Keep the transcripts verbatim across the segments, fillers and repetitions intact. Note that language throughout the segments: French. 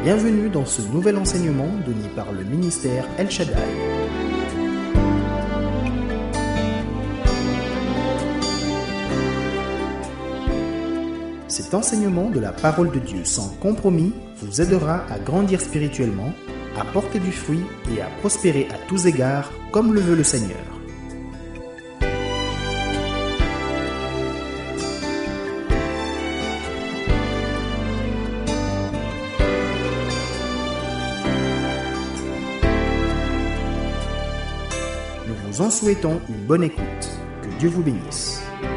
Bienvenue dans ce nouvel enseignement donné par le ministère El Shaddai. Cet enseignement de la parole de Dieu sans compromis vous aidera à grandir spirituellement, à porter du fruit et à prospérer à tous égards comme le veut le Seigneur. Nous vous en souhaitons une bonne écoute. Que Dieu vous bénisse.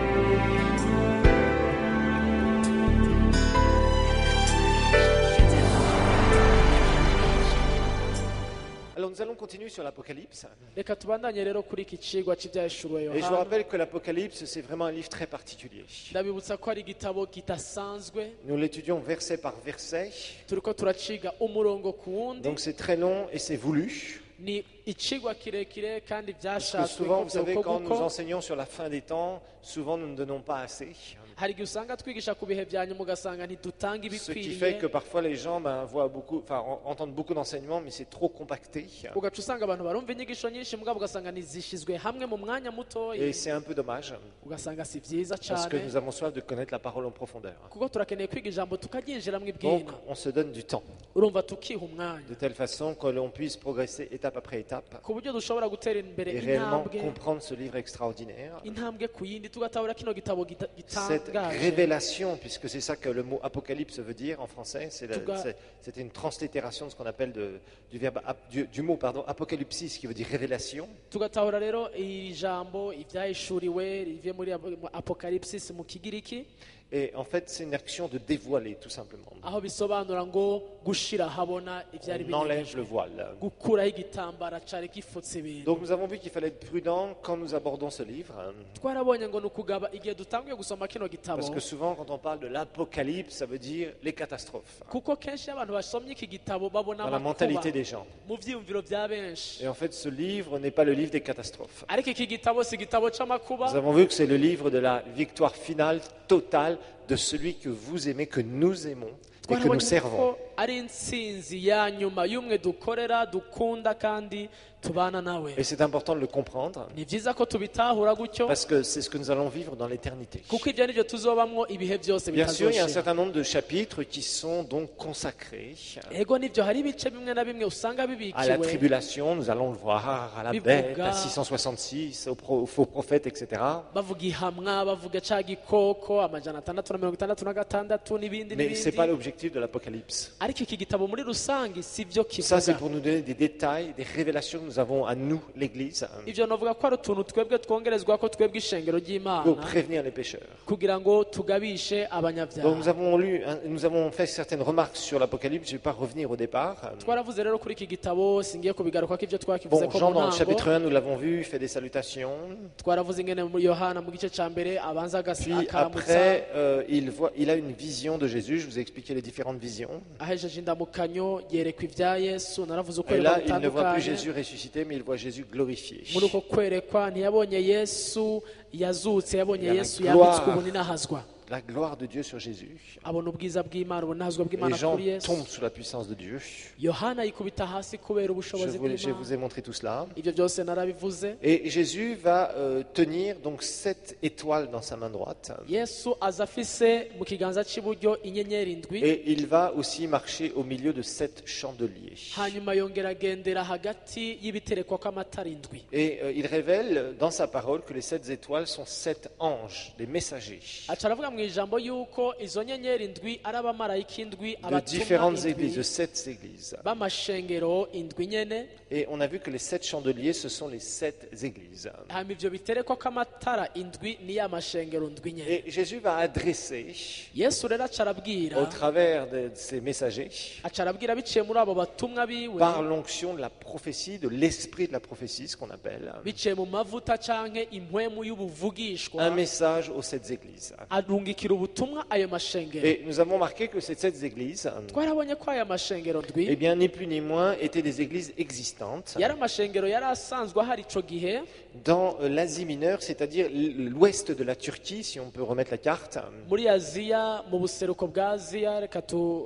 Alors nous allons continuer sur l'Apocalypse. reka tubandanye rero kuri iki cigwa cy'ibyahishuriwe Et je vous yohana rappelle que l'Apocalypse, c'est vraiment un livre très particulier. ndabibutsa ko ari igitabo kidasanzwe Nous l'étudions verset par verset. turiko turaciga umurongo ku wundi Donc c'est très long et c'est voulu. ni icigwa kirekire kandi Parce que byashatswe souvent, ko vous savez, byoko quand nous guko enseignons sur la fin des temps, souvent nous ne donnons pas assez. hari igihe usanga twigisha ku bihe bya nyuma ugasanga ntidutanga Ce qui ibikwiriye fait que parfois les gens ben, voient beaucoup, enfin, en- entendent beaucoup d'enseignements, mais c'est trop compacté. ugaca usanga abantu barumva inyigisho nyinshi mugabo ugasanga ntizishyizwe hamwe mu mwanya mutoya Et c'est un peu dommage, ugasanga si byiza parce que cyane nous avons soif de connaître la parole en profondeur. kuko turakeneye kwiga ijambo tukaryinjiramo Donc ibwina on se donne du temps, urumva tukiha umwanya de telle façon que l'on puisse progresser étape après étape ku buryo dushobora gutera imbere et réellement intambwe comprendre ce livre extraordinaire. intambwe ku yindi tugatahura kino gitabo gita- Cette gitangaje révélation, puisque c'est ça que le mot apocalypse veut dire en français, c'est la- Tuga- c'est- c'était une translittération de ce qu'on appelle de- du, verbe, ap- du, du mot pardon, apocalypsis, qui veut dire révélation. tugatahura rero iri jambo ibyahishuriwe rivuye muri Ap- apocalypsis mu kigiriki Et en fait, c'est une action de dévoiler, tout simplement. aho bisobanura ngo gushira habona ibyari On enlève binyegejwe le voile. gukuraho igitambara cari gifutse ibintu Donc nous avons vu qu'il fallait être prudent quand nous abordons ce livre, hein, twarabonye ngo ni ukugaba igihe dutanguye gusoma kino gitabo parce que souvent quand on parle de l'apocalypse, ça veut dire les catastrophes, kuko kenshi iyo abantu basomye iki gitabo babona dans la amakuba mentalité des gens. mu vyiyumviro bya benshi Et en fait, ce livre n'est pas le livre des catastrophes. ariko iki gitabo si igitabo c'amakuba Nous avons vu que c'est le livre de la victoire finale, totale, de celui que vous aimez, que nous aimons et que nous twarabonye servons. ko ari intsinzi ya nyuma y'umwe dukorera dukunda kandi tubana nawe Et c'est important de le comprendre, ni byiza ko tubitahura gutyo parce que c'est ce que nous allons vivre dans l'éternité. kuko ibyo nibyo tuzobamwo ibihe byose Bien sûr, il y a un bitazoshira certain nombre de chapitres qui sont donc consacrés ego nibyo hari ibice bimwe na bimwe usanga à la bibikiwe tribulation, nous allons le voir, à la Bivuga. bête, à six cent soixante-six, aux, pro- aux faux prophètes, et cetera. bavuga ihamwa bavuga ca gikoko amajana atandatu na mirongo itandatu na gatandatu n'ibindi Mais ce n'est pas n'ibindi l'objectif de l'Apocalypse. ariko iki gitabo muri rusange si byo Ça, c'est kivuga pour nous donner des détails, des révélations que nous avons à nous, l'Église, ivyo novuga ko ari utuntu twebwe twongerezwa ko twebwe ishengero pour ry'imana prévenir les pécheurs. kugira ngo tugabishe Donc nous abanyabyaha avons lu, hein, nous avons fait certaines remarques sur l'Apocalypse. Je ne vais pas revenir au départ. twaravuze rero kuri iki gitabo singiye kubigaruka ko ivyo twakivuze Bon, ko Jean mu dans le ntango chapitre un, nous l'avons vu, fait des salutations. twaravuze ingene muri yohana mu gice ca mbere abanza agas- Puis akaramutsa après, euh, il, voit, il a une vision de Jésus. Je vous ai expliqué les différentes visions. ahejeje indamukanyo yerekwa ibya yesu naravuze Et ukwerekwa là, il ne voit plus gutandukanye Jésus ressuscité, mais il voit Jésus glorifié. muri uko kwerekwa ntiyabonye yesu yazutse yabonye Il y a la yesu gloire. yambitswe ubu ninahazwa La gloire de Dieu sur Jésus. abona ubwiza bw'imana ubunahazwa bw'imana Les gens kuri yesu tombent sous la puissance de Dieu. yohana yikubita hasi kubera Je ubushobozi vous, je vous bw'imana ai montré tout cela. ibyo byose narabivuze Et Jésus va euh, tenir donc sept étoiles dans sa main droite. yesu aza afise mu kiganza cy'iburyo inyenyeri indwi Et il va aussi marcher au milieu de sept chandeliers. hanyuma yongera agendera hagati y'ibiterekwa kw'amatara indwi Et euh, il révèle dans sa parole que les sept étoiles sont sept anges, des messagers aca aravuga mu ijambo yuko izo nyenyeri indwi ari abamarayika indwi de abatumwa différentes églises, de indwi sept églises. b'amashengero indwi nyene Et on a vu que les sept chandeliers, ce sont les sept églises. hanyuma ivyo biterekwa kw'amatara indwi niyo amashengero ndwi nyene Et Jésus va adresser, yesu rero aca arabwira au travers de ces messagers, aca arabwira biciye muri abo batumwa biwe par l'onction de la prophétie, de l'esprit de la prophétie, ce qu'on appelle, biciye mu mavuta canke impwemu un y'ubuvugishwa message aux sept églises. arungikira ubutumwa ayo mashengero Et nous avons remarqué que ces sept églises, twarabonye ko aya mashengero ndwi eh bien, ni plus ni moins, étaient des églises existantes yari amashengero yari asanzwe ahari ico gihe dans euh, l'Asie mineure, c'est-à-dire l- l'ouest de la Turquie, si on peut remettre la carte, muri aziya mu buseruko bwa aziya reka tu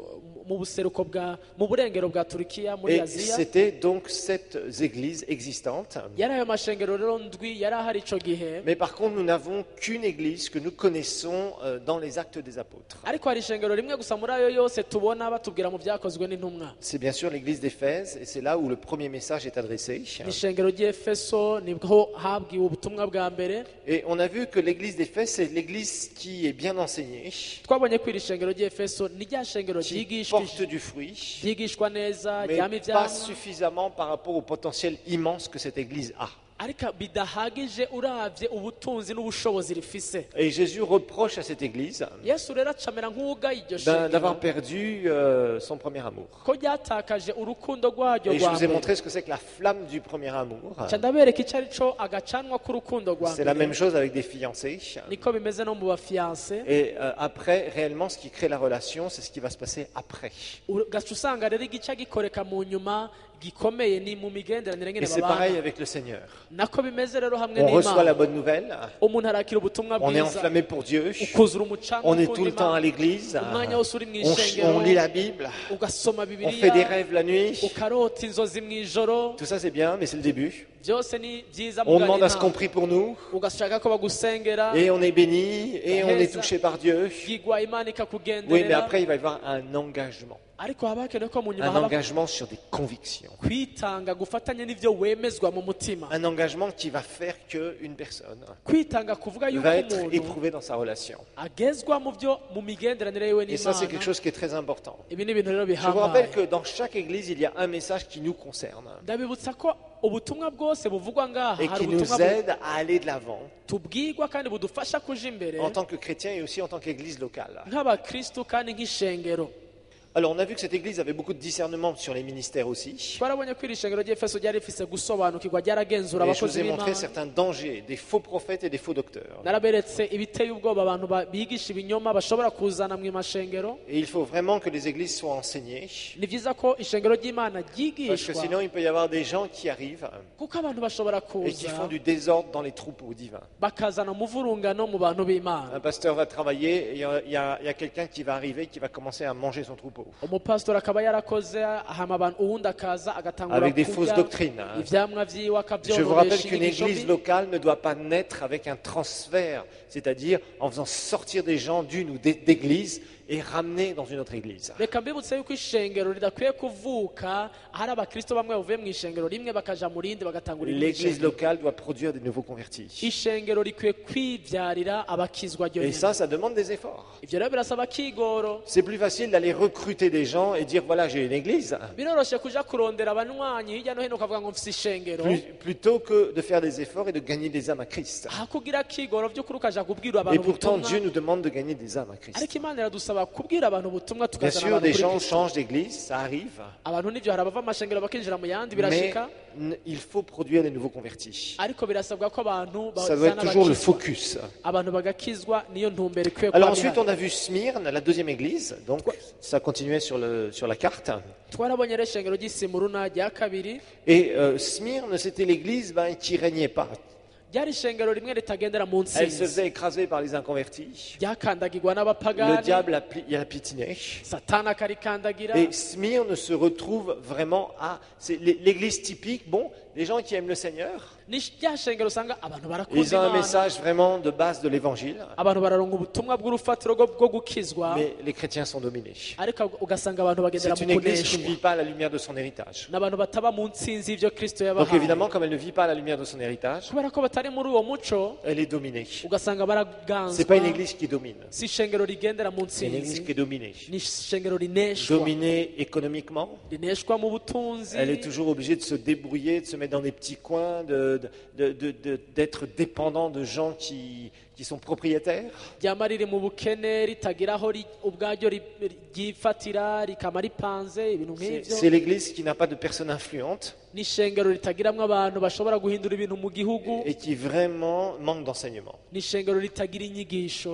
mu buseruko bwa mu burengero bwa Turukiya muri Et Aziya. c'était donc cette église existante. Yari ayo mashengero rero ndwi yari ahari ico gihe. Mais par contre, nous n'avons qu'une église que nous connaissons euh, dans les actes des apôtres. Ariko hari ishengero rimwe gusa muri ayo yose tubona batubwira mu byakozwe n'intumwa. C'est bien sûr l'église d'Éphèse, et c'est là où le premier message est adressé. Ni ishengero ry'Efeso nibwo habwiwe ubutumwa bwa mbere. Et on a vu que l'église d'Éphèse, c'est l'église qui est bien enseignée, Twabonye ko iri shengero ry'Efeso ni rya shengero qui ryigishwa porte du fruit, ryigishwa neza mais ryama pas ivyamwa. suffisamment par rapport au potentiel immense que cette église a. Ariko bidahagije uravye ubutunzi n'ubushobozi rifise. Et Jésus reproche à cette église Yesu rero acamera nk'uwuga iryo d'un- d'avoir shengero perdu euh, son premier amour. ko ryatakaje urukundo rwaryo Et je rwa vous ai mbere. montré ce que c'est que la flamme du premier amour. Ca ndabereka icyo ari cyo agacanwa k'urukundo rwa C'est la même mbere. chose avec des fiancés. Niko bimeze no mu bafiyanse. Et euh, après, réellement, ce qui crée la relation, c'est ce qui va se passer après. Ugaca usanga rero igice gikoreka mu nyuma gikomeye ni mu migenderanire Et nyine c'est pareil babana. avec le Seigneur. Nako bimeze rero hamwe On reçoit la n'Imana. bonne nouvelle, Umuntu arakira ubutumwa on est bwiza enflammé pour Dieu, ukuzura umucanga on est ukunda tout le temps à Imana. l'église, Umwanya wose uri mu on, ch- ishengero on lit la Bible, ugasoma on fait bibiliya des rêves la nuit. ukarota inzozi mu ijoro. Tout ça c'est bien, mais c'est le début. Byose ni byiza mu On demande à ce bwanyu qu'on prie pour nous, ugashaka ko bagusengera et on est béni, et on est touché par Dieu. yigwa Imana Oui, mais ikakugenderera. après il va y avoir un engagement. Ariko haba hakenewe ko mu nyuma Un haba engagement sur des convictions. kwitanga gufatanya n'ivyo wemezwa mu mutima. Un engagement qui va faire qu'une personne Kwitanga kuvuga yuko va être umuntu éprouvée dans sa relation. agezwa mu byo mu migenderanire yiwe Et ça, c'est quelque n'Imana. chose qui est très important. Ibi ni ibintu rero Je vous rappelle bihambaye. que dans chaque église, il y a un message qui nous concerne Ndabibutsa ko ubutumwa bwose buvugwa ngaha et hari qui nous ubutumwa bu- aide à aller de l'avant tubwirwa kandi budufasha kuja imbere en tant que chrétien et aussi en tant qu'église locale. nk'abakristu kandi nk'ishengero. Alors, on a vu que cette église avait beaucoup de discernement sur les ministères aussi. Twarabonye ko iri shengero ry'Efeso ryari rifise gusobanukirwa ryaragenzura Et je vous abakozi ai montré b'Imana. certains dangers, des faux prophètes et des faux docteurs. Naraberetse ibiteye ubwoba abantu ba- bigisha ibinyoma bashobora kuzana mu mashengero. Et il faut vraiment que les églises soient enseignées, Ni byiza ko ishengero ry'Imana parce que ryigishwa sinon il peut y avoir des gens qui arrivent kuko abantu bashobora et qui kuza font du désordre dans les troupeaux divins. bakazana umuvurungano mu bantu b'Imana. Un pasteur va travailler et il y a, il y a- il y a quelqu'un qui va arriver qui va commencer à manger son troupeau. Umupasitori akaba yarakoze ahama abantu uwundi akaza agatangura Avec des fausses kurya doctrines, hein. ivyamwa vyiwe Je vous akavyorobesha rappelle qu'une inyigisho église mbi. locale ne doit pas naître avec un transfert, c'est-à-dire en faisant sortir des gens d'une ou d'é- d'église et ramener dans une autre église. Reka mbibutse yuko ishengero ridakwiye kuvuka hari abakristo bamwe bavuye mu ishengero rimwe bakaja mu rindi bagatangura irindi L'église shengero. locale doit produire des nouveaux convertis. Ishengero rikwiye kwivyarira abakizwa ryo Et nyene. ça, ça demande des efforts. Ivyo rero birasaba kigoro. C'est plus facile d'aller recruter des gens et dire voilà, j'ai une église, Biroroshe kuja kurondera abanywanyi hirya no hino ukavuga ngo mfise ishengero. plus- plutôt que de faire des efforts et de gagner des âmes à Christ. aha kugira kigoro vy'ukuri ukaja kubwira Et abantu pourtant, ubutumwa. Dieu nous demande de gagner des âmes à Christ. Ariko Imana iradusaba kubwira abantu ubutumwa Bien tukazana sûr, abantu des kuri gens Kristo. changent d'église, ça arrive, Abantu nivyo hari abava amashengero bakinjira mu yandi mais birashika. n- il faut produire des nouveaux convertis. Ariko birasabwa ko abantu Ça doit être bazana toujours le abakizwa. focus. abantu bagakizwa niyo ntumbero ikwiye Alors kuba ensuite, bihari. on a vu Smyrne, la deuxième église. Donc, ça continuait sur, le, sur la carte. twarabonye rero ishengero ry'isimuruna rya kabiri Et euh, Smyrne, c'était l'église ben, qui régnait pas. ryari ishengero rimwe ritagendera mu Elle se ntsinzi faisait écraser par les inconvertis. ryakandagirwa Le n'abapagani diable a, pli- il a piétiné. satani akarikandagira. Et Smyrne se retrouve vraiment à... C'est l'é- l'église typique, bon, les gens qui aiment le Seigneur, ni rya shengero usanga abantu ils barakunda ont un imana message vraiment de base de l'évangile, abantu bararonga ubutumwa bw'urufatiro rwo bwo gukizwa mais les chrétiens sont dominés. ariko ugasanga abantu bagendera C'est mu une église qui ne kuneshwa vit pas à la lumière de son héritage. n'abantu bataba mu ntsinzi y'ivyo kristo Donc yabahaye évidemment, comme elle ne vit pas à la lumière de son héritage, kubera ko batari muri uwo muco elle est dominée. ugasanga C'est pas une baraganzwa église qui domine, si ishengero rigendera mu c'est une église ntsinzi qui est dominée. ni ishengero rineshwa Dominée économiquement, rineshwa mu butunzi elle est toujours obligée de se débrouiller, de se mettre dans des petits coins, de, de- de- de- d'être dépendant de gens qui, qui sont propriétaires. ryama riri mu bukene ritagira aho ri- ubwaryo ri- ryifatira rikama ripanze ibintu C'est nk'ivyo c'est l'église qui n'a pas de personnes influentes ni ishengero ritagiramwo abantu bashobora guhindura ibintu mu gihugu et qui vraiment manque d'enseignement. ni ishengero ritagira inyigisho.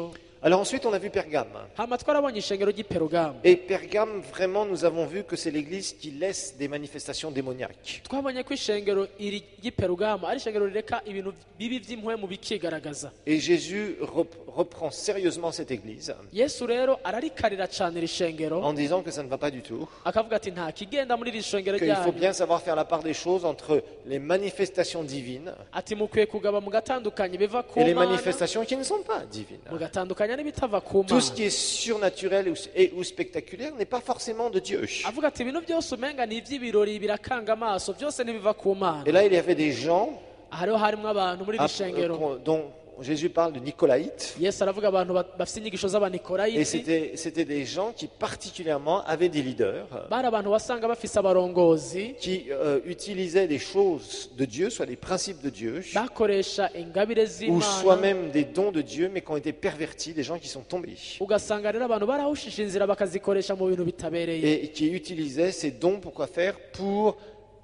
Alors ensuite, on a vu Pergame. hama twarabonye ishengero ry'i Perugamo. Et Pergame, vraiment, nous avons vu que c'est l'église qui laisse des manifestations démoniaques. twabonye ko ishengero iri ry'i Perugamo ari ishengero rireka ibintu bibi by'impwemu bikigaragaza. Et Jésus rep- reprend sérieusement cette église Yesu rero ararikarira cyane iri shengero en disant que ça ne va pas du tout, akavuga ati nta kigenda muri iri shengero qu'il faut ryanyu, bien savoir faire la part des choses entre les manifestations divines ati mukwiye kugaba mugatandukanye biva ku et les Mana manifestations qui ne sont pas divines. mugatandukanya n'ibitava ku Tout ce Mana. qui est surnaturel ou- et ou spectaculaire n'est pas forcément de Dieu. avuga ati ibintu byose umenga ni iby'ibirori birakanga amaso byose ntibiva ku Mana. Et là, il y avait des gens hariho harimo abantu muri iri à- shengero dont Jésus parle de Nicolaïtes. Yesu aravuga abantu ba- bafite inyigisho Et z'abanikorayiti, c'était c'était des gens qui particulièrement avaient des leaders bari abantu wasanga bafise abarongozi qui euh, utilisaient des choses de Dieu, soit des principes de Dieu, bakoresha ingabire ou soit z'Imana, même des dons de Dieu, mais qui ont été pervertis, des gens qui sont tombés, ugasanga rero abantu barahushije inzira bakazikoresha mu bintu bitabereye, et qui utilisaient ces dons pour quoi faire? Pour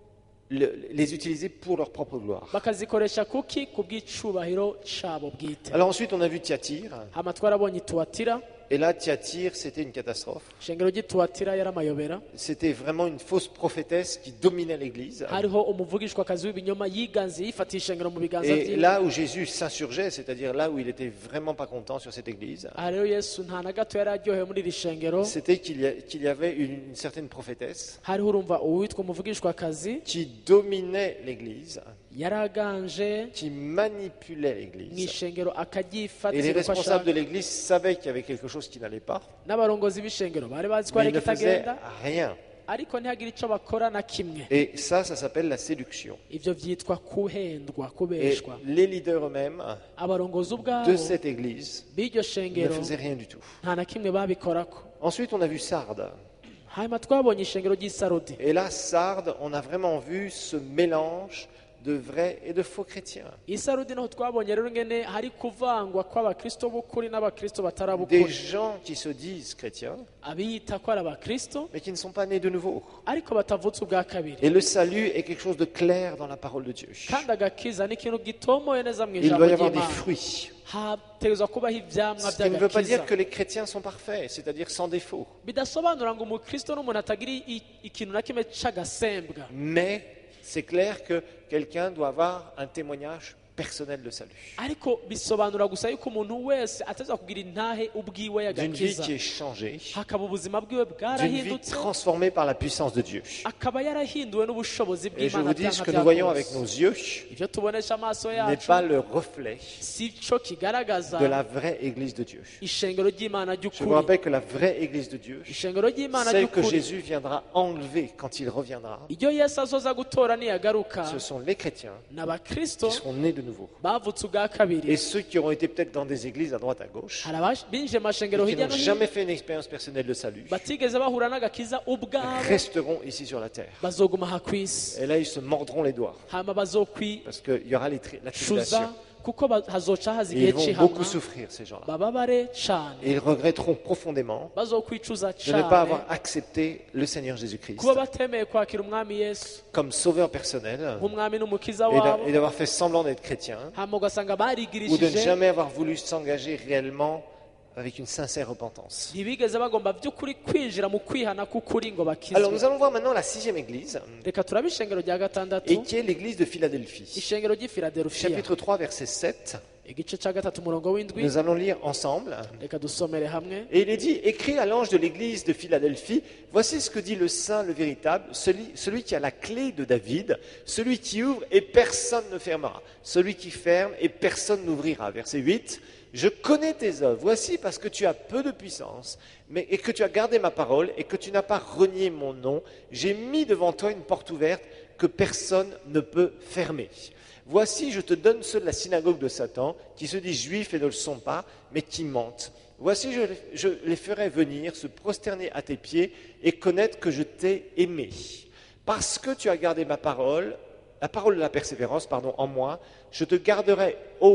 le- les utiliser pour leur propre gloire. bakazikoresha kuki ku bw'icubahiro cabo bwite. Alors ensuite, on a vu Thyatire, hama twarabonye Tuatira, et là, Thyatire, c'était une catastrophe. ishengero ry'i Tuatira yari amayobera, C'était vraiment une fausse prophétesse qui dominait l'Église. hariho umuvugishwakazi w'ibinyoma yiganziye yifatiye ishengero mu biganza Et vyiwe. là où Jésus s'insurgeait, c'est-à-dire là où il était vraiment pas content sur cette église, aha rero Yesu nta na gato yari aryohewe muri iri shengero, c'était qu'il y, a- qu'il y avait une, une certaine prophétesse hariho urumva uwitwa umuvugishwakazi qui dominait l'église, yari aganje qui manipulait mu l'église. ishengero Et les akagyifatira uko responsables de ashaka, l'église savaient qu'il y avait quelque chose qui n'allait pas, n'abarongozi b'ishengero bari bazi ko mais hari ils ne faisaient ikitagenda, rien. ariko ntihagire icyo bakora na kimwe. Et ça, ça s'appelle la séduction. Ibyo byitwa kuhendwa, Et kubeshwa. les leaders eux-mêmes abarongozi ubwabo de cette église b'iryo ne shengero faisaient rien du tout. nta na kimwe babikorako. Ensuite, on a vu Sardes. hanyuma twabonye ishengero ry'i Sarudi. Et là, Sardes, on a vraiment vu ce mélange de vrais et de faux chrétiens. i Sarudi naho twabonye rero ngene hari kuvangwa kw'abakristo b'ukuri n'abakristo batari Des ab'ukuri, gens qui se disent chrétiens, abiyita ko ari abakristo mais qui ne sont pas nés de nouveau. ariko batavutse ubwa kabiri. Et le salut est quelque chose de clair dans la parole de Dieu. kandi agakiza ni ikintu gitomoye neza mu Il ijambo doit y avoir des ry'Imana. fruits. hategerezwa kubaho ivyamwa Ce qui ne veut pas by'agakiza, dire que les chrétiens sont parfaits, c'est-à-dire sans défaut. bidasobanura ngo umukristo n'umuntu atagira i- ikintu na kimwe c'agasembwa, Mais c'est clair que quelqu'un doit avoir un témoignage personnel de salut. ariko bisobanura gusa yuko umuntu wese ateza kugira intahe ubwiwe D'une vie y'agakiza, qui est changée, hakaba ubuzima bwiwe d'une vie bwarahindutse, transformée par la puissance de Dieu. akaba yarahinduwe n'ubushobozi Et je bw'Imana vous dis, ce byanka que nous voyons bya avec kose. nos yeux Ivyo tubonesha amaso n'est yacu pas le reflet si cyo kigaragaza de la vraie Église de Dieu. ishengero ry'Imana Je vous ry'ukuri. rappelle que la vraie Église de Dieu, ishengero ry'Imana celle que ry'ukuri, Jésus viendra enlever quand il reviendra, iryo Yesu azoza gutora niyagaruka, ce sont les chrétiens n'abakristo qui seront nés de nouveau. bavutse ubwa kabiri. Et ceux qui auront été peut-être dans des églises à droite à gauche, hari abaje- binjiye mu mashengero qui hirya n'ont no hino jamais fait une expérience personnelle de salut, batigeze bahura n'agakiza ubwabo, resteront ici sur la terre. bazoguma aha ku isi, Et là, ils se mordront les doigts, hama bazokwishuza parce qu'il y aura les tri- la tribulation. kuko ba- hazoca haza Et igihe ils vont c'ihama, beaucoup souffrir, ces gens-là. bababare cane, Et ils regretteront profondément bazokwicuza de ne pas cane avoir accepté le Seigneur Jésus-Christ kuba batemeye kwakira umwami Yesu comme sauveur personnel nk'umwami n'umukiza et d'a- wabo, et d'avoir fait semblant d'être chrétien, hama ugasanga ou de ne barigirishije, jamais avoir voulu s'engager réellement avec une sincère repentance. ntibigeze bagomba by'ukuri kwinjira mu kwihana k'ukuri ngo Alors bakizwe. nous allons voir maintenant la sixième église, reka turabe ishengero rya gatandatu, et qui est l'église de Philadelphie. ishengero ry'i Filadelfiya, Chapitre trois, verset sept, igice ca gatatu umurongo w'indwi, nous allons lire ensemble. reka dusomere hamwe. Et il est dit, écrit à l'ange de l'église de Philadelphie, voici ce que dit le saint, le véritable, celui, celui qui a la clé de David, celui qui ouvre et personne ne fermera, celui qui ferme et personne n'ouvrira. Verset huit, je connais tes œuvres, voici parce que tu as peu de puissance, mais, et que tu as gardé ma parole et que tu n'as pas renié mon nom, j'ai mis devant toi une porte ouverte que personne ne peut fermer. Voici, je te donne ceux de la synagogue de Satan, qui se disent juifs et ne le sont pas, mais qui mentent. Voici, je, je les ferai venir, se prosterner à tes pieds et connaître que je t'ai aimé. Parce que tu as gardé ma parole, la parole de la persévérance, pardon, en moi, je te garderai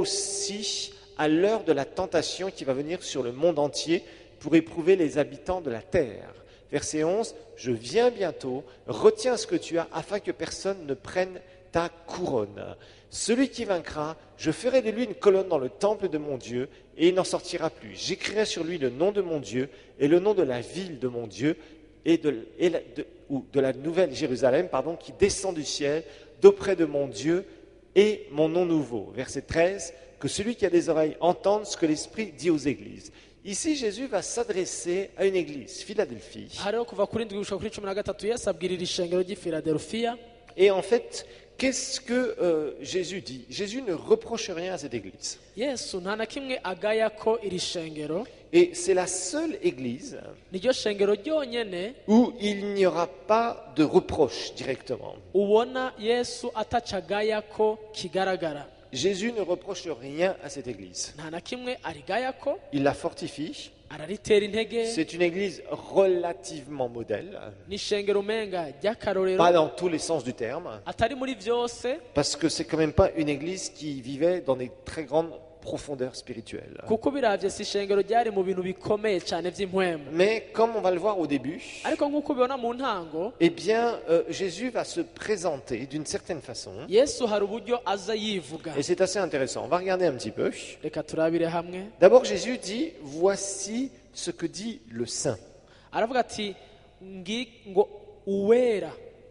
aussi à l'heure de la tentation qui va venir sur le monde entier pour éprouver les habitants de la terre. Verset onze, je viens bientôt, retiens ce que tu as afin que personne ne prenne ta couronne. Celui qui vaincra, je ferai de lui une colonne dans le temple de mon Dieu, et il n'en sortira plus. J'écrirai sur lui le nom de mon Dieu et le nom de la ville de mon Dieu et de, et la, de, ou de la nouvelle Jérusalem, pardon, qui descend du ciel d'auprès de mon Dieu et mon nom nouveau. Verset treize, que celui qui a des oreilles entende ce que l'Esprit dit aux églises. Ici, Jésus va s'adresser à une église, Philadelphie. hariho kuva kuri ndwi gushika kuri cumi na gatatu yesu abwirira ishengero ry'i filadelufiya. Et en fait, qu'est-ce que euh, Jésus dit? Jésus ne reproche rien à cette église. yesu nta na kimwe agaya ko iri shengero, Et c'est la seule église niryo shengero ryonyene où il n'y aura pas de reproche directement. ubona yesu ataca agaya ko kigaragara. Jésus ne reproche rien à cette église. nta na kimwe arigaya ko, Il la fortifie. araritera intege. C'est une église relativement modèle, ni ishengero umenga ry'akarorero, pas dans tous les sens du terme, atari muri vyose, parce que c'est quand même pas une église qui vivait dans des très grandes profondeurs spirituelles. kuko biravye si ishengero ryari mu bintu bikomeye cyane vy'impwemu. Mais comme on va le voir au début, ariko nk'uko ubibona mu ntango, eh bien, euh, Jésus va se présenter d'une certaine façon. yesu hari uburyo aza yivuga. Et c'est assez intéressant. On va regarder un petit peu. reka turabire hamwe. D'abord, Jésus dit, voici ce que dit le Saint. aravuga ati ngi ngo uwera,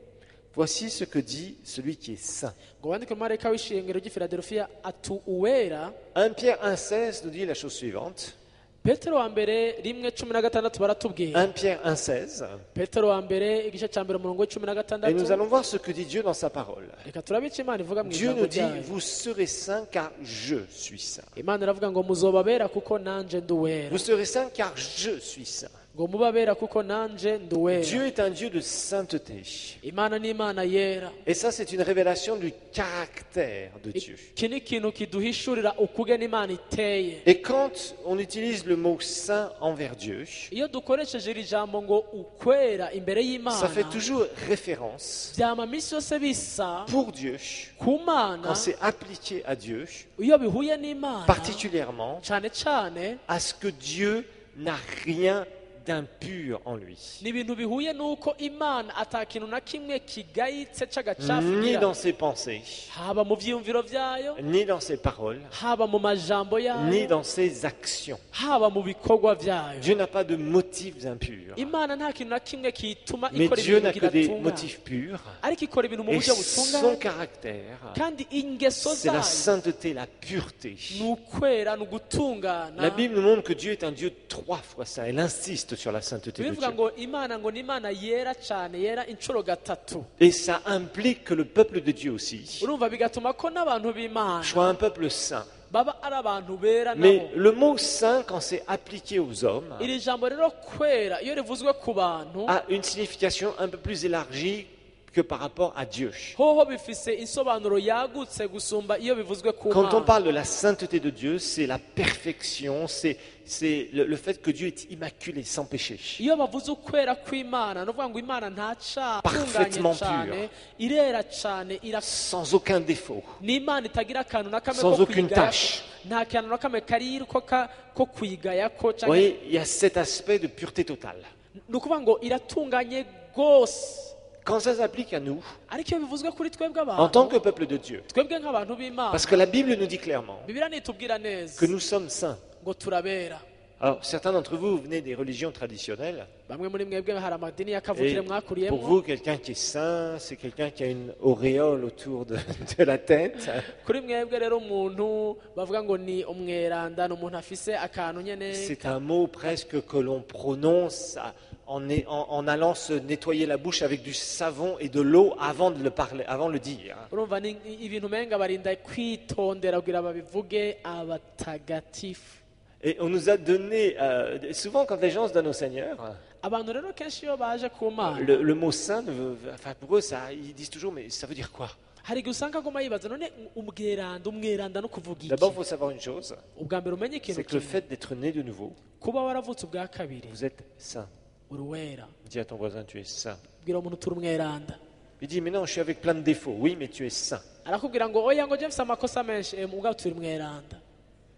Voici ce que dit celui qui est saint. ngo wandike umumarayika w'ishengero ry'i filadelufiya ati uwera. un Pierre un seize nous dit la chose suivante. petero wa mbere rimwe cumi na gatandatu baratubwira. un Pierre un seize. petero wa mbere igice cya mbere umurongo w'icumi na Et nous gatandatu. allons voir ce que dit Dieu dans sa parole. reka turabe icyo imana ivuga mu Dieu ijambo nous dit, ryayo. vous serez saints car je suis saint. imana iravuga ngo muzobabera kuko nanje ndi uwera. Vous serez saints car je suis saint. ngo mubabera kuko nanje ndi uwera. Dieu est un Dieu de sainteté. imana ni imana yera. Et ça, c'est une révélation du caractère de Dieu. iki ni ikintu kiduhishurira ukugena imana iteye. Et quand on utilise le mot saint envers Dieu, iyo dukoresheje iri jambo ngo ukwera imbere ça y'imana, fait toujours référence byama minsi yose bisa pour Dieu, ku mana quand c'est appliqué à Dieu, iyo bihuye n'imana, particulièrement cyane cyane à ce que Dieu n'a rien d'impur en lui. ni ibintu bihuye n'uko imana atakintu na kimwe kigayitse Ni c'agacafu dans ses pensées, haba mu vyiyumviro vyayo, ni dans ses paroles, haba mu majambo ni yayo, dans ses actions. haba mu bikorwa vyayo. Dieu n'a pas de motifs impurs. imana nta kintu na kimwe kituma Mais ikora Dieu ibintu n'a que des kidatunga, motifs purs. ariko ikora ibintu mu Et buryo son butunganye, caractère, kandi ingeso c'est la zayo sainteté, la pureté. ni ukwera, ni ugutungana. La Bible nous montre que Dieu est un Dieu trois fois saint. Elle insiste sur la sainteté de bivuga Dieu. ngo imana ngo ni imana yera cyane, yera inshuro gatatu. Et ça implique que le peuple de Dieu aussi urumva bigatuma ko n'abantu b'imana soit un peuple saint. baba ari abantu bera Mais nabo. le mot saint, quand c'est appliqué aux hommes, iri jambo rero kwera iyo rivuzwe ku bantu a une signification un peu plus élargie que par rapport à Dieu. hoho bifise insobanuro yagutse gusumba iyo bivuzwe ku Quand on mana. parle de la sainteté de Dieu, c'est la perfection, c'est c'est le, le fait que Dieu est immaculé, sans péché. iyo bavuze ukwera kw'imana ni ukuvuga ngo imana nta cyaha itunganye Parfaitement cyane, irera cyane, ira- Sans aucun défaut. ni imana itagira akantu na kamwe Sans ko aucune kwigaya, tache. nta kantu na kamwe kari ko ka- ko kwigaya ko Vous canke- voyez, il y a cet aspect de pureté totale. ni ukuvuga ngo iratunganye rwose. Quand ça s'applique à nous, ariko iyo bivuzwe kuri twebwe en abantu, tant que peuple de Dieu, twebwe nk'abantu b'imana, parce que la Bible nous dit clairement bibiliya nitubwira neza que nous sommes saints. ngo turabera. Alors, certains d'entre vous venez des religions traditionnelles. bamwe muri mwebwe hari amadini y'akavukire Et mwakuriyemo. pour vous, quelqu'un qui est saint, c'est quelqu'un qui a une auréole autour de, de la tête. kuri mwebwe rero umuntu bavuga ngo ni umweranda, ni umuntu afise akantu nyene. C'est un mot presque que l'on prononce en, est- en- en allant se nettoyer la bouche avec du savon et de l'eau avant de le parler, avant de le dire. urumva ni ibintu umenga barinda kwitondera kugira babivuge abatagatifu. Et on nous a donné, euh, souvent quand les gens se donnent au Seigneur, abantu rero kenshi iyo baje ku mana, le, le mot saint, ne veut- enfin pour eux, ça, ils disent toujours, mais ça veut dire quoi? hari igihe usanga aguma yibaza none umweranda umweranda no kuvuga iki. D'abord, il faut savoir une chose, ubwa mbere umenye ikintu c'est que le kimwe, fait d'être né de nouveau, kuba waravutse ubwa kabiri vous êtes saint. uri wera. Dis à ton voisin, tu es saint. bwira umuntu turi umweranda. Il dit, mais non, je suis avec plein de défauts. Oui, mais tu es saint. arakubwira ngo oya ngo je mfise amakosa menshi, eh, ubwa turi umweranda.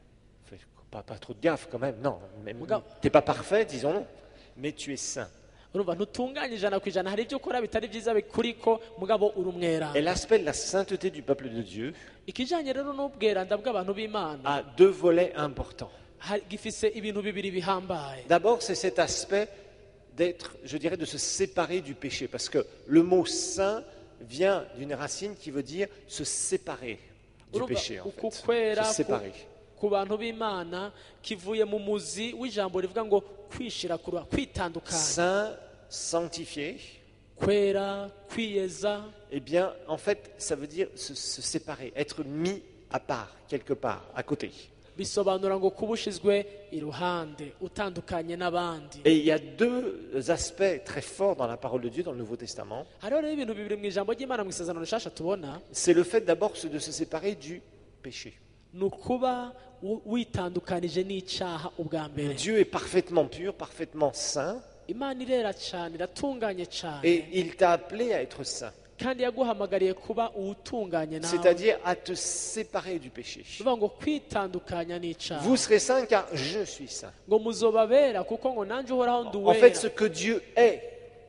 Fais pas, pas trop de gaffe quand même, non. Mais, Regarde. t'es pas parfait, disons-le, mais tu es saint. urumva ntutunganye ijana ku ijana hari ibyo ukora bitari byiza bikuriko mugabo uri umwera Et l'aspect de la sainteté du peuple de Dieu ikijanye rero n'ubweranda bw'abantu b'Imana a deux volets importants. hari- gifise ibintu bibiri bihambaye. D'abord, c'est cet aspect d'être, je dirais, de se séparer du péché. Parce que le mot saint vient d'une racine qui veut dire se séparer du Urumva péché, en uku fait. kwera Se ku- séparer. ku bantu b'Imana kivuye mu muzi w'ijambo rivuga ngo kwishira ku ruha kwitandukanya Saint, sanctifié, kwera kwiyeza eh bien, en fait, ça veut dire se, se séparer, être mis à part, quelque part, à côté. bisobanura ngo kuba ushizwe iruhande utandukanye n'abandi. Et il y a deux aspects très forts dans la parole de Dieu, dans le Nouveau Testament. hariho rero ibintu bibiri mu ijambo ry'Imana mu isezerano rishasha tubona C'est le fait d'abord de se séparer du péché. ni ukuba wi- witandukanije n'icyaha ubwa mbere. Dieu est parfaitement pur, parfaitement saint, Imana irera cyane iratunganye cyane et il t'a appelé à être saint, kandi yaguhamagariye kuba uwutunganye nawe, c'est-à-dire à te séparer du péché. bivuga ngo kwitandukanya n'icyaha Vous serez saints car je suis saint. ngo muzobabera kuko ngo nanjye uhoraho En nduwera. fait, ce que Dieu est,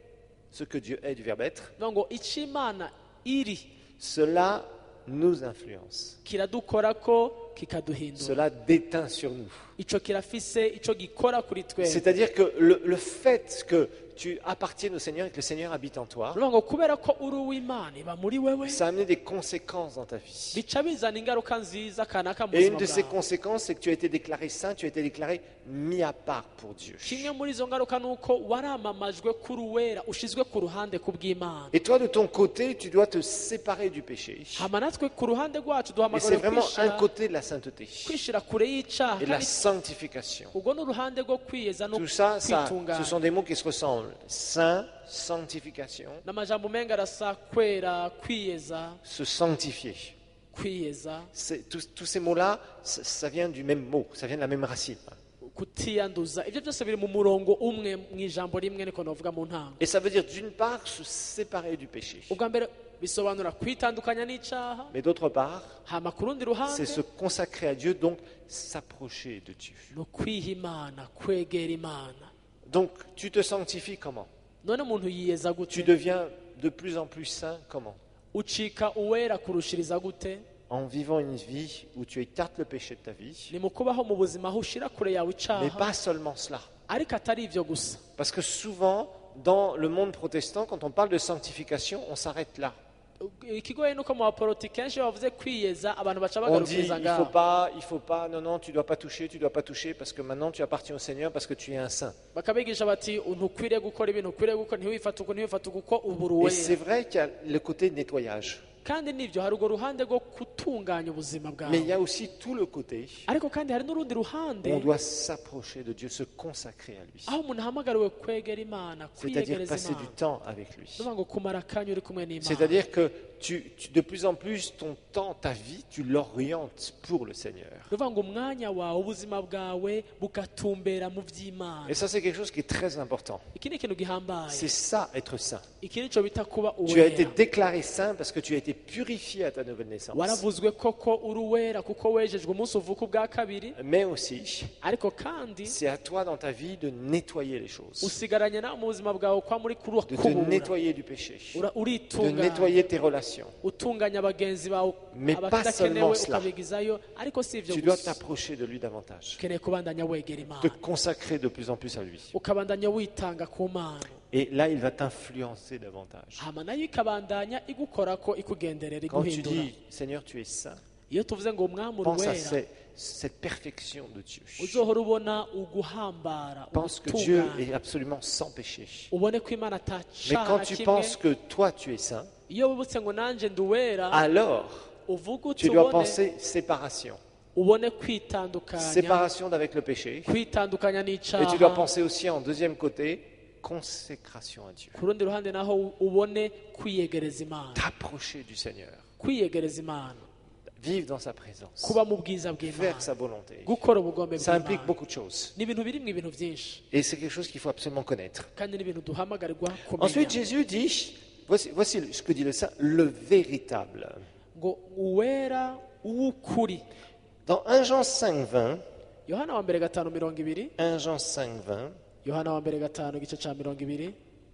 ce que Dieu est du verbe être, bivuga ngo icyo Imana iri cela nous influence. kiradukora ko kikaduhindura, Cela déteint sur nous. icyo kirafise icyo gikora kuri twe. C'est-à-dire que le, le fait que tu appartiennes au Seigneur et que le Seigneur habite en toi, bivuga ngo kubera ko uri uw'Imana iba muri wewe ça a amené des conséquences dans ta vie. bica bizana ingaruka nziza kanaka mu Et une buzima de ces bwawe. conséquences, c'est que tu as été déclaré saint, tu as été déclaré mis à part pour Dieu. kimwe muri izo ngaruka ni uko waramamajwe kuri uwera ushizwe ku ruhande ku bw'Imana. Et toi, de ton côté, tu dois te séparer du péché. hama natwe ku ruhande rwacu Et c'est duhamagara vraiment un kwishira côté de la sainteté kwishira kure y'icyaha et de la kandi sanctification. ubwo ni uruhande rwo kwiyeza no Tout ça, ça, ce kwitunganya. sont des mots qui se ressemblent. Saint, sanctification, n'amajambo menga arasa kwera kwiyeza se sanctifier. kwiyeza C'est- Tous, tous ces mots-là, ça, ça vient du même mot, ça vient de la même racine. kutiyanduza ibyo byose biri mu murongo umwe mu ijambo rimwe niko navuga mu ntango. Et ça veut dire d'une part se séparer du péché, ubwa mbere bisobanura kwitandukanya n'icyaha, mais d'autre part, hama ku rundi ruhande c'est se consacrer à Dieu, donc s'approcher de Dieu. ni ukwiha Imana kwegera Imana. Donc tu te sanctifies comment? none umuntu yiyeza Tu gute deviens de plus en plus saint comment? ucika uwera kurushiriza gute? En vivant une vie où tu écartes le péché de ta vie, ni mu kubaho mu buzima aho ushira kure yawe mais icyaha pas seulement cela. ariko atari ibyo gusa. Parce que souvent, dans le monde protestant, quand on parle de sanctification, on s'arrête là. ikigoye nuko mu baporoti kenshi iyo bavuze kwiyeza abantu baca On dit, bagarukiriza il ngaho faut pas, il faut pas, non, non, tu dois pas toucher, tu dois pas toucher, parce que maintenant tu appartiens au Seigneur, parce que tu es un saint. bakabigisha bati ntukwiriye gukora ibintu ukwiriye gukora ntiwifate uko ntiwifate uko ubu Et c'est uruwera. vrai qu'il y a le côté nettoyage, kandi nibyo hari urwo ruhande rwo gutunganya ubuzima mais il y bwawe, a aussi tout le côté ariko kandi hari n'urundi ruhande où on doit s'approcher de Dieu, se consacrer à lui. aho umuntu ahamagariwe kwegera Imana C'est-à-dire kwiyegereza passer du Imana. temps avec lui. bivuga ngo kumara akanya uri kumwe n'Imana. C'est-à-dire que tu, tu- de plus en plus, ton temps, ta vie, tu l'orientes pour le Seigneur. bivuga ngo umwanya wawe ubuzima bwawe bugatumbera mu by'Imana. Et ça, c'est quelque chose qui est très important. iki ni ikintu gihambaye, C'est ça, être saint. iki ni cyo bita kuba Tu as été uwera. déclaré saint parce que tu as été purifié à ta nouvelle naissance. waravuzwe koko uri uwera kuko wejejwe umunsi uvuka ubwa kabiri, Mais aussi, ariko kandi c'est à toi dans ta vie de nettoyer les choses, usigaranye nawe mu buzima bwawe kwa muri de te kubura nettoyer du péché, Ura- de uritunganya nettoyer tes relations. utunganya bagenzi bawe Mais pas abadakenewe seulement cela. ukabigizayo, ariko si ibyo Tu dois gusa t'approcher de lui davantage, ukeneye kubandanya wegera Imana, te consacrer de plus en plus à lui. ukabandanya witanga ku Mana, Et là, il va t'influencer davantage. hama nayo ikabandanya igukorako ikugenderera Quand tu iguhindura. dis, Seigneur, tu es saint, iyo tuvuze ngo umwami uri pense à wera ces- cette perfection de Dieu. uzohora ubona uguhambara Pense que Dieu ugutunganya, est absolument sans péché. ubone ko Imana Mais atacaha quand na tu kimwe. penses que toi, tu es saint, iyo wibutse ngo nanjye ndi uwera alors uvuga uti tu dois ubone penser séparation. ubone kwitandukanya Séparation d'avec le péché. kwitandukanya Et tu dois n'icyaha. penser aussi en deuxième côté, consécration à Dieu. ku rundi ruhande naho ubone kwiyegereza Imana, T'approcher du Seigneur. kwiyegereza Imana, Vivre dans sa présence. kuba mu bwiza Faire bw'Imana, sa volonté. gukora ubugombe Ça implique bw'Imana. beaucoup de choses. ni ibintu biri mu ibintu byinshi Et c'est quelque chose qu'il faut absolument connaître. kandi ni ibintu duhamagarirwa Ensuite, kumenya. Jésus dit, voici, voici ce que dit le saint, le véritable. ngo uwera uw'ukuri. Dans un Jean cinq, vingt, yohana wa mbere gatanu mirongo ibiri un Jean cinq, vingt, yohana wa mbere gatanu igice cya mirongo ibiri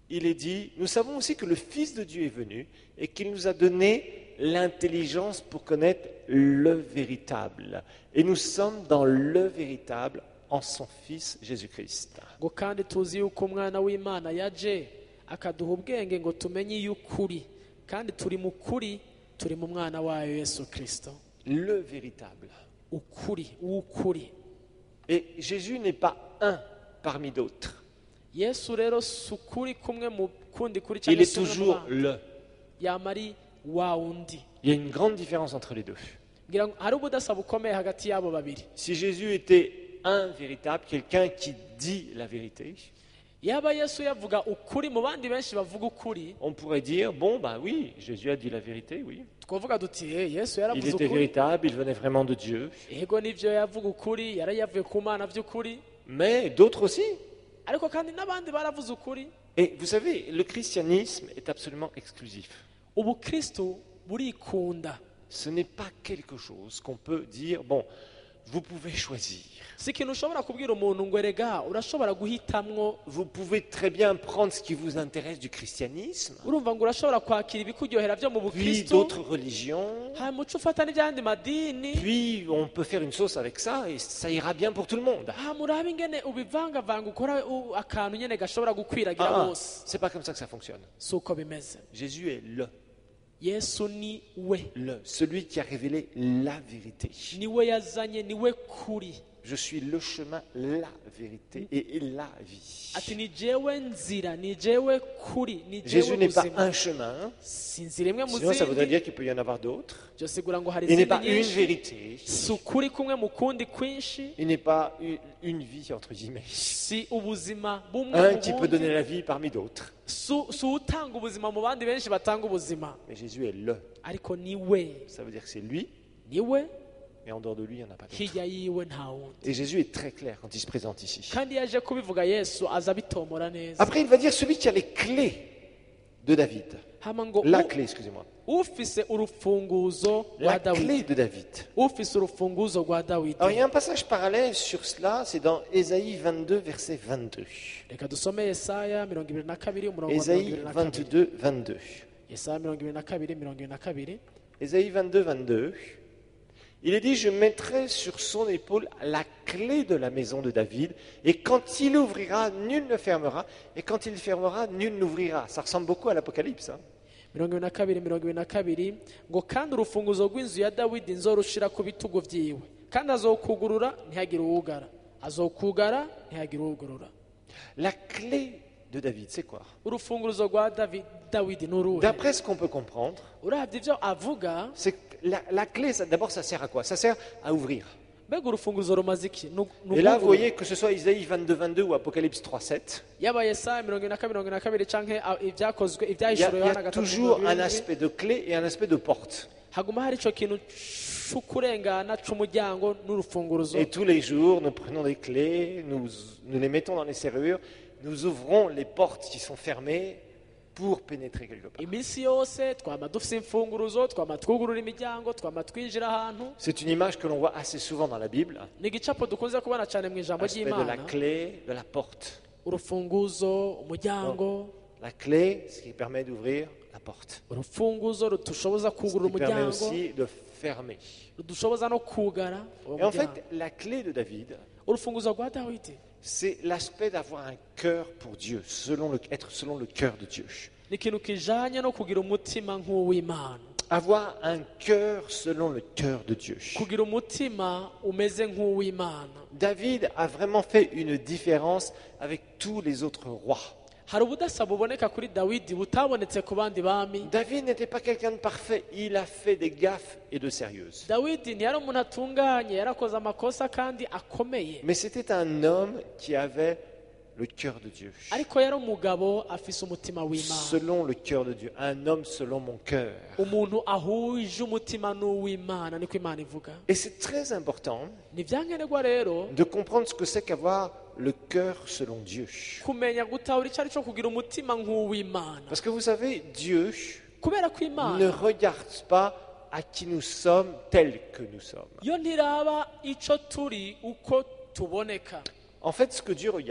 il est dit, nous savons aussi que le Fils de Dieu est venu et qu'il nous a donné l'intelligence pour connaître le véritable. Et nous sommes dans le véritable en son Fils Jésus-Christ. ngo kandi tuzi yuko umwana w'imana yaje akaduha ubwenge ngo tumenye iy'ukuri kandi turi mu kuri turi mu mwana wayo Yesu Kristo. Le véritable. Ukuri, uw'ukuri. Et Jésus n'est pas un parmi d'autres. Yesu rero si ukuri kumwe mu kundi kuri Il cyangwa est se umwe mu toujours bandi. le. yama ari wa wundi. Il y a une grande différence entre les deux. ngira ngo hari ubudasa bukomeye hagati y'abo babiri. Si Jésus était un véritable, quelqu'un qui dit la vérité, yaba Yesu yavuga ukuri mu bandi benshi bavuga ukuri, on pourrait dire, bon, bah oui, Jésus a dit la vérité, oui. twavuga duti "Eh, Yesu Il yaravuze était ukuri, véritable, il venait vraiment de Dieu. ego nivyo yavuga ukuri, yari yavuye ku Mana by'ukuri, Mais d'autres aussi. ariko kandi n'abandi baravuze ukuri." Et vous savez, le christianisme est absolument exclusif. Ubukristo burikunda. Ce n'est pas quelque chose qu'on peut dire, bon, vous pouvez choisir. Si ikintu ushobora kubwira umuntu ngo erega urashobora guhitamwo, Vous pouvez très bien prendre ce qui vous intéresse du christianisme, urumva ngo urashobora kwakira ibikuryohera byo mu puis bukristo, d'autres religions, hanyuma uca ufata n'ibyandi madini, puis on peut faire une sauce avec ça et ça ira bien pour tout le monde. hanyuma urabe ingene ubivangavanga ukora u- akantu nyene gashobora gukwiragira Ah, ah, bose. c'est pas comme ça que ça fonctionne. Si uko bimeze. Jésus est le, Yesu ni we, le, celui qui a révélé la vérité. ni we yazanye, ni we kuri. Je suis le chemin, la vérité et la vie. Ati ni jewe nzira, ni jewe kuri, ni Jésus jewe n'est pas buzima. un chemin, Si inzira imwe mu sinon ça voudrait zindi, dire qu'il peut y en avoir d'autres. byo sigura ngo hari Il n'est izindi pas une nyinshi. vérité, Si ukuri kumwe mu kundi kwinshi, il n'est pas une, une vie, entre guillemets. si ubuzima bumwe Un mu qui peut donner bundi, la vie parmi d'autres. si si utanga ubuzima mu bandi benshi batanga ubuzima, Mais Jésus est le. ariko ni we, Ça veut dire que c'est lui, ni we, mais en dehors de lui, il n'y en a pas d'autre. hirya yiwe nta wundi. Et Jésus est très clair quand il se présente ici. Kandi yaje kubivuga Yesu aza bitomora neza. Après, il va dire celui qui a les clés de David. Hama ngo La u- clé, excusez-moi. ufise urufunguzo rwa La Dawidi, clé de David. ufise urufunguzo rwa Dawidi. Alors, il y a un passage parallèle sur cela, c'est dans Ésaïe vingt-deux, verset vingt-deux. Reka dusome Yesaya mirongo ibiri na kabiri umurongo wa mirongo Ésaïe ibiri na kabiri. vingt-deux, vingt-deux. Yesaya mirongo ibiri na kabiri mirongo ibiri na kabiri. Ésaïe vingt-deux, vingt-deux. Il est dit, je mettrai sur son épaule la clé de la maison de David, et quand il ouvrira, nul ne fermera, et quand il fermera, nul n'ouvrira. Ça ressemble beaucoup à l'Apocalypse. Hein. mirongo ibiri na kabiri mirongo ibiri na kabiri ngo kandi urufunguzo rw'inzu ya Dawidi nzorushira ku bitugu vyiwe kandi azokugurura ntihagire uwugara, azokugara ntihagire uwugurura. La clé de David, c'est quoi? Urufunguzo rwa Davi- Dawidi ni uruhe? D'après ce qu'on peut comprendre, Uravye ivyo avuga, c'est que la, la clé, ça- d'abord, ça sert à quoi? Ça sert à ouvrir. mbega urufunguzo rumaze iki? Ni- ni Et là, vous ukugurura. voyez que ce soit Isaïe vingt-deux, vingt-deux ou Apocalypse trois, sept, yaba Yesaya mirongo ibiri na kabiri mirongo ibiri na kabiri canke a- ivyakozwe il y a, ivyahishuriwe il y a Yohana gatatu toujours mirongo un ibiri aspect de clé et un aspect de porte. haguma hari ico kintu c'ukurengana c'umuryango n'urufunguruzo. Et tous les jours, nous prenons des clés, nous, nous les mettons dans les serrures, nous ouvrons les portes qui sont fermées pour pénétrer quelque part. iminsi yose twama dufise imfunguruzo, twama twugurura imiryango, twama twinjira ahantu. C'est une image que l'on voit assez souvent dans la Bible, Ni igicapo dukunze kubona cyane mu ijambo l'aspect de la ry'Imana. clé, de la porte. Urufunguzo, umuryango, La clé, ce qui permet d'ouvrir la porte. urufunguzo rutushoboza Ce kugurura qui permet umuryango, aussi de fermer. rudushoboza no kugara uwo Et en muryango. fait, la clé de David, Urufunguzo rwa Dawidi c'est l'aspect d'avoir un cœur pour Dieu, selon le, être selon le cœur de Dieu. ni ikintu kijanye no kugira umutima nk'uw'Imana, Avoir un cœur selon le cœur de Dieu. kugira umutima umeze nk'uw'Imana. David a vraiment fait une différence avec tous les autres rois. Hari ubudasa buboneka kuri Dawidi butabonetse ku bandi bami. David n'était pas quelqu'un de parfait, il a fait des gaffes et de sérieuses. Dawidi ntiyari umuntu atunganye, yarakoze amakosa kandi akomeye, Mais c'était un homme qui avait le cœur de Dieu. ariko yari umugabo afise umutima w'Imana, Selon le cœur de Dieu, un homme selon mon cœur. umuntu ahuje umutima n'uw'Imana, niko Imana ivuga. Et c'est très important Ni vyankenerwa rero de comprendre ce que c'est qu'avoir le cœur selon Dieu. kumenya gutahura icyo ari cyo kugira umutima nk'uw'Imana, Parce que vous savez, Dieu kubera ko ne Imana regarde pas à qui nous sommes tels que nous sommes. yo ntiraba ico turi uko tuboneka. En fait, ce que Dieu regarde,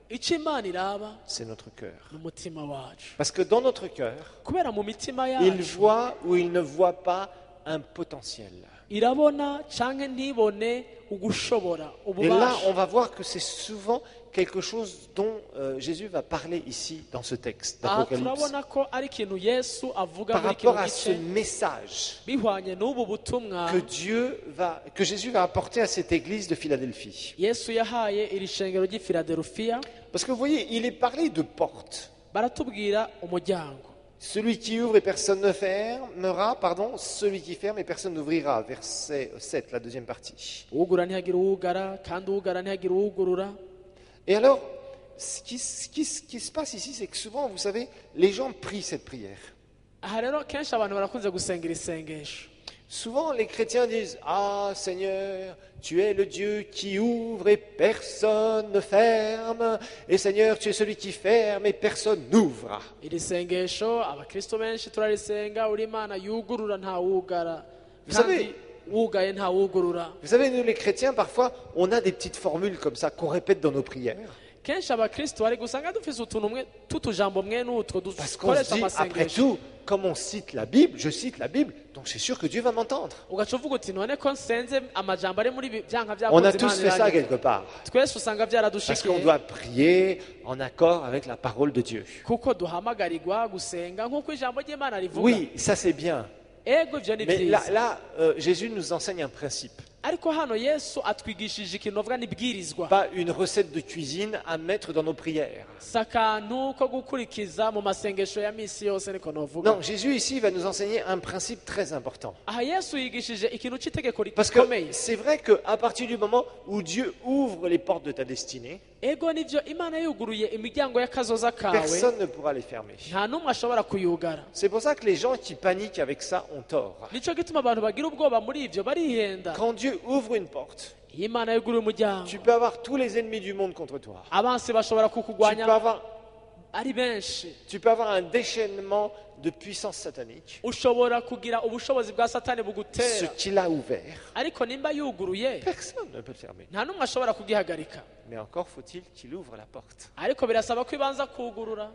icyo imana iraba c'est notre cœur. ni umutima wacu Parce que dans notre cœur, kubera mu mitima il yacu voit ou il ne voit pas un potentiel. irabona cyangwa ntibone ugushobora Et là, on ububasha va voir que c'est souvent quelque chose dont euh, Jésus va parler ici dans ce texte aha d'Apocalypse. turabona ko ari ikintu yesu avuga Par muri kino rapport à ce gice message bihwanye n'ubu butumwa que Dieu va, que Jésus va apporter à cette église de Philadelphie. yesu yahaye iri shengero ry'i filadelufiya Parce que vous voyez, il est parlé de porte. baratubwira umuryango Celui qui ouvre et personne ne fermera, pardon, celui qui ferme et personne n'ouvrira. Verset sept, la deuxième partie. ugura ntihagire uwugara kandi uwugara ntihagire uwugurura Et alors, ce qui, ce qui- ce qui se passe ici, c'est que souvent, vous savez, les gens prient cette prière. aha rero kenshi abantu barakunze gusengera isengesho Souvent, les chrétiens disent, ah Seigneur, tu es le Dieu qui ouvre et personne ne ferme. Et Seigneur, tu es celui qui ferme et personne n'ouvre. iri sengesho abakristo benshi turarisenga uri imana yugurura ntawugara Vous kandi savez- wugaye ntawugurura Vous savez, nous les chrétiens, parfois, on a des petites formules comme ça qu'on répète dans nos prières. kenshi abakristo bari gusanga dufise utuntu mwe tw'utujambo mwe n'utwo Parce qu'on se dukoresha dit, après amasengesho tout, comme on cite la Bible, je cite la Bible, donc c'est sûr que Dieu va m'entendre. ugaca uvuga uti none ko nsenze amajambo ari muri ibi byanka On a byakunze tous fait ça imana quelque part. twese usanga Parce qu'on byaradushikiye doit prier en accord avec la parole de Dieu. kuko duhamagarirwa gusenga nk'uko ijambo ry'imana rivuga Oui, ça c'est bien. ego ibyo ni Mais là, byiza là euh, Jésus nous enseigne un principe. ariko hano yesu atwigishije ikintu avuga n'ibwirizwa Pas une recette de cuisine à mettre dans nos prières. si akantu ko gukurikiza mu masengesho ya misi yose niko novuga Non, Jésus ici va nous enseigner un principe très important. aha yesu yigishije ikintu cy'itegeko Parce que rikomeye c'est vrai qu'à partir du moment où Dieu ouvre les portes de ta destinée, ego nibyo imana yuguruye imiryango y'akazoza kawe personne ne pourra les fermer. nta n'umwe ashobora kuyugara C'est pour ça que les gens qui paniquent avec ça ont tort. nicyo gituma abantu bagira ubwoba muri ibyo barihenda Quand Dieu ouvre une porte, iyo imana yuguruye umuryango tu peux avoir tous les ennemis du monde contre toi. abansi bashobora Tu peux kukugwanya avoir, ari benshi tu peux avoir un déchaînement de puissance satanique. ushobora kugira ubushobozi bwa satani Ce bugutera qu'il a ouvert, ariko nimba yuguruye personne ne peut le fermer. nta n'umwe ashobora kugihagarika Mais encore faut-il qu'il ouvre la porte. ariko birasaba ko ibanza kugurura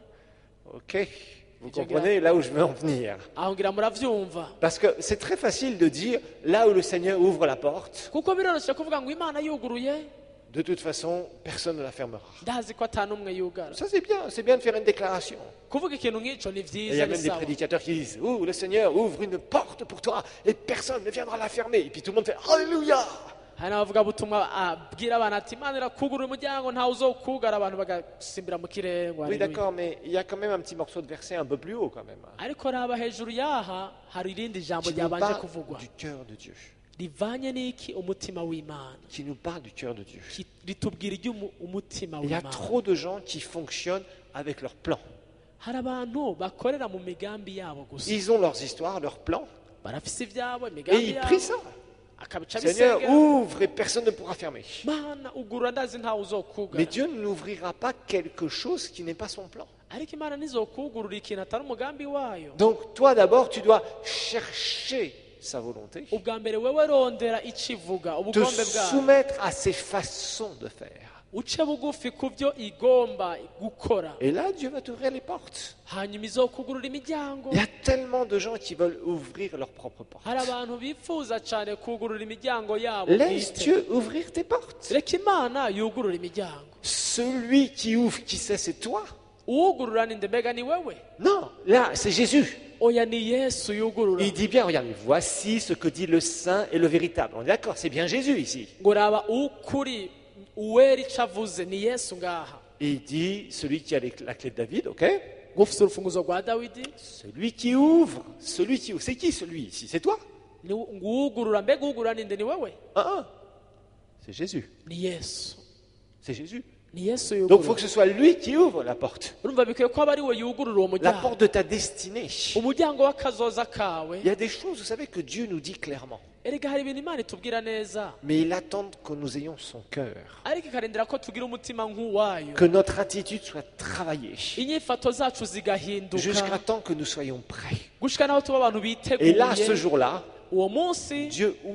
Ok, vous comprenez là où je veux en venir. aho ngira muravyumva Parce que c'est très facile de dire, là où le Seigneur ouvre la porte, kuko biroroshye kuvuga ngo imana yuguruye de toute façon, personne ne la fermera. ndazi ko ata n'umwe yugara Ça c'est bien, c'est bien de faire une déclaration. kuvuga ikintu nk'icyo ni Et il y byiza a ni même des sawa prédicateurs qui disent, oh, le Seigneur ouvre une porte pour toi et personne ne viendra la fermer. Et puis tout le monde fait, Alléluia. hari n'abavuga butumwa abwira abantu ati imana irakugurura umuryango ntawe uzokugara abantu bagasimbira mu kirere ngo Oui, haleluya. d'accord, mais il y a quand même un petit morceau de verset un peu plus haut quand même. ariko raba hejuru y'aha hari irindi jambo Qui nous ryabanje parle kuvugwa du cœur de Dieu. rivanye n'iki umutima w'imana Qui nous parle du cœur de Dieu. Ki- ritubwira iby'umutima Il y a w'imana trop de gens qui fonctionnent avec leur plan. hari abantu bakorera mu migambi yabo gusa Ils ont leurs histoires, leurs plans, barafise ibyabo et imigambi ils yabo prient ça. akabica Seigneur, bisengera ouvre et personne ne pourra fermer. mana ugurura ndazi ntawe Mais uzokugara Dieu n'ouvrira pas quelque chose qui n'est pas son plan. ariko imana ntizokugurura ikintu atari umugambi wayo Donc toi d'abord, tu dois chercher sa volonté, ubwa mbere wewe rondera icyo ivuga te ubugombe bwayo soumettre à ses façons de faire. uce bugufi ku byo igomba gukora Et là, Dieu va t'ouvrir les portes. hanyuma izokugurura imiryango Il y a tellement de gens qui veulent ouvrir leurs propres portes. hari abantu bifuza cyane kugurura imiryango yabo Laisse bwite. Dieu ouvrir tes portes. reka imana yugurura imiryango Celui qui ouvre, qui sait, c'est toi. uwugurura ni nde mbega ni wewe Non, là, c'est Jésus. oya ni yesu yugurura Il dit bien, regardez, voici ce que dit le saint et le véritable. On est d'accord, c'est bien Jésus ici. ngo raba ukuri uwera icyo avuze ni yesu ngaha Et il dit, celui qui a les- la clé de David, ok? ngo ufite urufunguzo rwa dawidi Celui qui ouvre, celui qui ouvre. C'est qui celui ici? C'est toi? ni ngo uwugurura mbega uwugurura ni nde ni wewe Ah, ah. C'est Jésus. ni yesu C'est Jésus. ni yesu Donc il faut yugurura que ce soit lui qui ouvre la porte. urumva bikwiye ko aba ari we yugurura uwo La muryango porte de ta destinée. umuryango w'akazoza kawe Il y a des choses, vous savez, que Dieu nous dit clairement. erega hari ibintu imana itubwira neza Mais il attend que nous ayons son cœur. ariko ikarindira ko tugira umutima nk'uwayo Que notre attitude soit travaillée. inyifato zacu zigahinduka Jusqu'à temps que nous soyons prêts. gushika naho tuba abantu Et là, ce biteguye jour-là, uwo munsi Dieu ouvre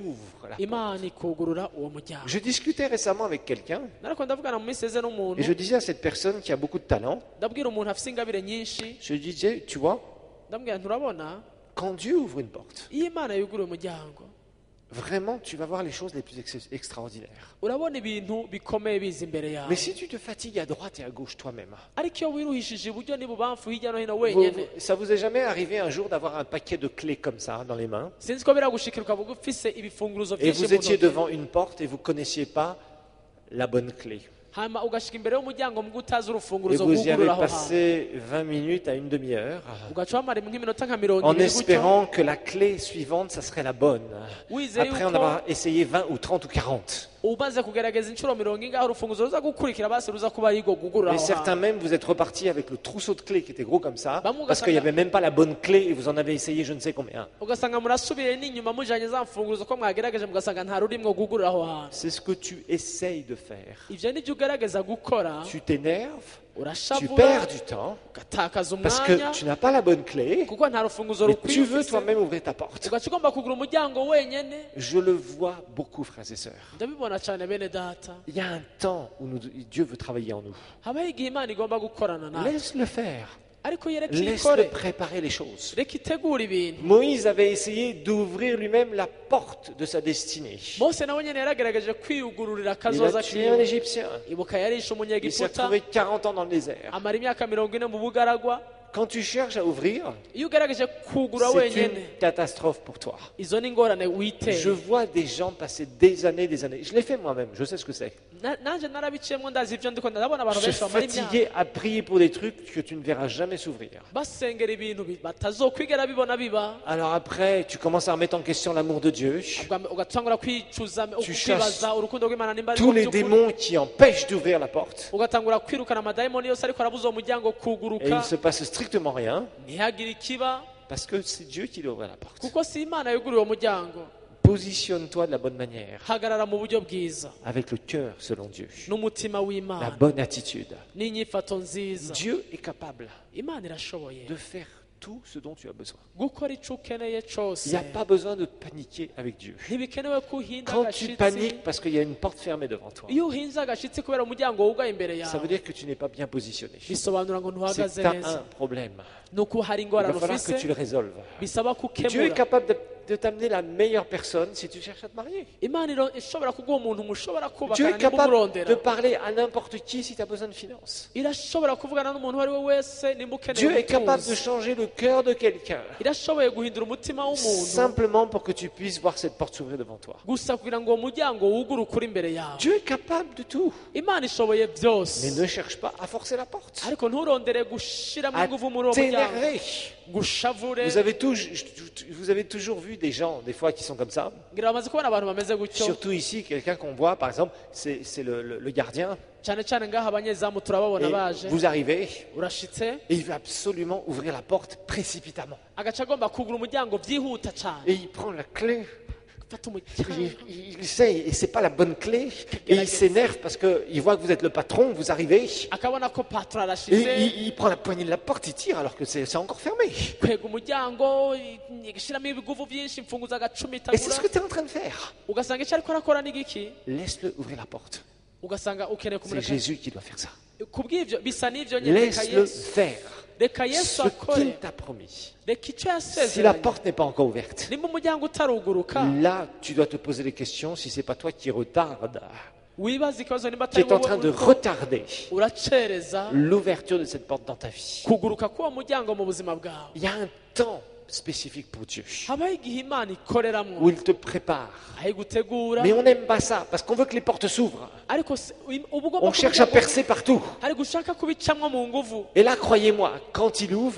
la imana porte. ikugurura uwo muryango. Je discutais récemment avec quelqu'un nariko ndavugana mu minsi eze n'umuntu et je disais à cette personne qui a beaucoup de talent, ndabwira umuntu afite ingabire nyinshi, je lui disais, tu vois, ndambwira nturabona quand Dieu ouvre une porte, iyo imana yuguruye umuryango vraiment tu vas voir les choses les plus ex- extraordinaires. urabona ibintu bikomeye biza imbere yawe. Mais si tu te fatigues à droite et à gauche toi-même, ariko iyo wiruhishije iburyo n'ibubamfu hirya no hino vous- wenyine, vous- ça vous est jamais arrivé un jour d'avoir un paquet de clés comme ça dans les mains sinzi ko biragushikira ukavuga ufise ibifunguruzo et byinshi vous mu étiez ntoki, devant une porte et vous connaissiez pas la bonne clé. hanyuma ugashika imbere y'umuryango mbwo utazi Et urufunguruzo vous y avez rwugurura aho hantu, passé vingt minutes à une demi-heure ugaca wamara nk'iminota nka mirongo en ibiri gutyo espérant que la clé suivante, ça serait la bonne. wizeye Après en yuko avoir essayé vingt ou trente ou quarante. umaze kugerageza inshuro mirongo ingaho urufunguzo ruza gukurikira basi ruza kuba ari rwo rwugurura Et aho certains hantu. même, vous êtes repartis avec le trousseau de clés qui était gros comme ça, Bah, mon parce gars, qu'il n'y ça avait même pas la bonne clé et vous en avez essayé je ne sais combien. ugasanga murasubiye n'inyuma mujanye za mfunguruzo ko mwagerageje mugasanga nta rurimwo rwugurura aho hantu. C'est ce que tu essayes de faire. ivyo nivyo ugerageza gukora, Tu t'énerves, tu urashavura perds du temps, ugatakaza parce umwanya que tu n'as pas la bonne clé, kuko nta rufunguzo mais rukwiye tu veux ufise, toi-même ouvrir ta porte. ugaca ugomba kugura umuryango wenyene. Je le vois beaucoup, frères et sœurs. ndabibona cyane bene data, Il y a un temps où nous- Dieu veut travailler en nous. habaho igihe imana igomba gukorana nawe, Laisse-le faire. ariko yereka Laisse-le ikore, préparer les choses. reka itegura ibintu. Moïse avait essayé d'ouvrir lui-même la porte de sa destinée. mose nawe nyene yaragerageje kwiyugururira Il a akazoza tué un kiwe. Égyptien. ibuka yarishe Il s'est umunyegiputa, retrouvé quarante ans dans le désert. amara imyaka mirongo ine mu bugaragwa. Quand tu cherches à ouvrir, iyo ugerageje kugura c'est wenyene, une catastrophe pour toi. izo ni ingorane Je witeye. vois des gens passer des années, des années. Je l'ai fait moi-même, je sais ce que c'est. Na- nanje narabiciyemwo ndazi ivyo ndiko ndabona abantu Se benshi bamara imyaka fatiguer à prier pour des trucs que tu ne verras jamais s'ouvrir. basengera ibintu bi- batazokwigera bibona biba. Alors après, tu commences à remettre en question l'amour de Dieu. Ubwa- ugatangura kwicuza Tu ukwibaza urukundo rw'imana nimba ari Tous rwo les by'ukuri. démons qui empêchent d'ouvrir la porte. ugatangura kwirukana amadayimoni yose ariko arabuza uwo muryango Et il kuguruka, ne se passe strictement rien ntihagire ikiba parce que c'est Dieu qui doit ouvrir la porte. kuko si imana yuguriye uwo muryango. Positionne-toi de la bonne manière, hagarara mu buryo bwiza avec le cœur selon Dieu, n'umutima la w'imana bonne attitude. n'inyifato nziza. Dieu est capable imana irashoboye de faire tout ce dont tu as besoin. gukora ico ukeneye Il cose. n'y a pas besoin de paniquer avec Dieu. ntibikenewe ko uhinda Quand tu agashitsi. paniques parce qu'il y a une porte fermée devant toi, iyo uhinze agashitsi kubera umuryango wugaye imbere ça veut yawe, dire que tu n'es pas bien positionné. bisobanura ngo C'est ntuhagaze que tu as neza, un problème. ni uko hari Il va ingorane falloir que tu ufise le résolves. bisaba Dieu est kukemura. capable de, de t'amener la meilleure personne si tu cherches à te marier. imana iro- ishobora kuguha umuntu mushobora Dieu kubakana est capable nimumurondera. de parler à n'importe qui si tu as besoin de finances. irashobora kuvugana n'umuntu uwo ari we wese nimba Dieu ukeneye est capable de ubutunzi. changer le cœur de quelqu'un irashoboye guhindura umutima w'umuntu simplement pour que tu puisses voir cette porte s'ouvrir devant toi. gusa kugira ngo uwo muryango wuguruke uri imbere yawe. Dieu est capable de tout. imana ishoboye Mais byose, ne cherche pas à forcer la porte, ariko nturondere gushiramo à ingufu muri uwo muryango, t'énerver. gushavure. Vous avez, tous- vous avez toujours vu des gens, des fois, qui sont comme ça. ngira bamaze kubona abantu bameze gutyo, Surtout ici, quelqu'un qu'on voit, par exemple, c'est c'est le, le- le gardien. cyane cyane ngaha abanyezamu turababona Et baje, vous arrivez, urashitse et il veut absolument ouvrir la porte précipitamment. agaca agomba kugura umuryango byihuta cyane, Et il prend la clé, fata il, umuryango il- il essaye, et c'est pas la bonne clé. Et il s'énerve parce qu'il voit que vous êtes le patron, vous arrivez. akabona ko patro Et arashize, il, il prend la poignée de la porte, il tire alors que c'est c'est encore fermé. kwega umuryango, gushyiramo ibiguvu byinshi, imfunguzo Et c'est ce agacumitagura, que tu es en train de faire. ugasanga icyo ariko arakora ni giki, Laisse-le ouvrir la porte. ugasanga ukeneye C'est kumureka. Jésus qui doit faire ça. kubw'ibyo bisa n'ibyo nyine, reka Laisse-le Yesu faire reka ce Yesu qu'il akore, t'a promis. reka icyo Si la yasezeranye. porte n'est pas encore ouverte, nimba umuryango utaruguruka, là, tu dois te poser des questions si c'est pas toi qui retarde, wibaza ikibazo nimba qui atari est en wowe train de uriko retarder uracereza l'ouverture de cette porte dans ta vie. kuguruka k'uwo muryango mu buzima bwawe. Il y a un temps spécifique pour Dieu habaho igihe imana ikoreramo, où il te prépare. aho igutegura, Mais on n'aime pas ça parce qu'on veut que les portes s'ouvrent. ariko se- uba ugomba On cherche à kubigira ngo- percer partout. hari gushaka kubicamwo mu nguvu. Et là, croyez-moi, quand il ouvre,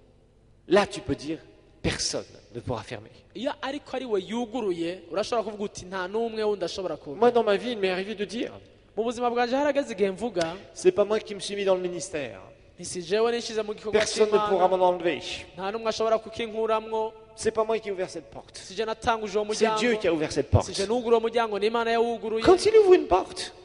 là, tu peux dire, personne ne pourra fermer. iyo ariko ari we yuguruye, urashobora kuvuga uti nta n'umwe wundi ashobora kuba. Moi, dans ma vie, il m'est arrivé de dire, mu buzima bwanjye harageze igihe mvuga c'est pas moi qui me suis mis dans le ministère. nti si jewe nishize mu gikorwa Personne ne pourra cy'imana, m'en enlever. nta n'umwe ashobora kukinkuramwo, C'est pas moi qui ai ouvert cette porte. si je natanguje uwo C'est Dieu muryango, qui a ouvert cette si porte. je nugura uwo muryango, ni imana yawuguruye. Quand il ouvre une porte,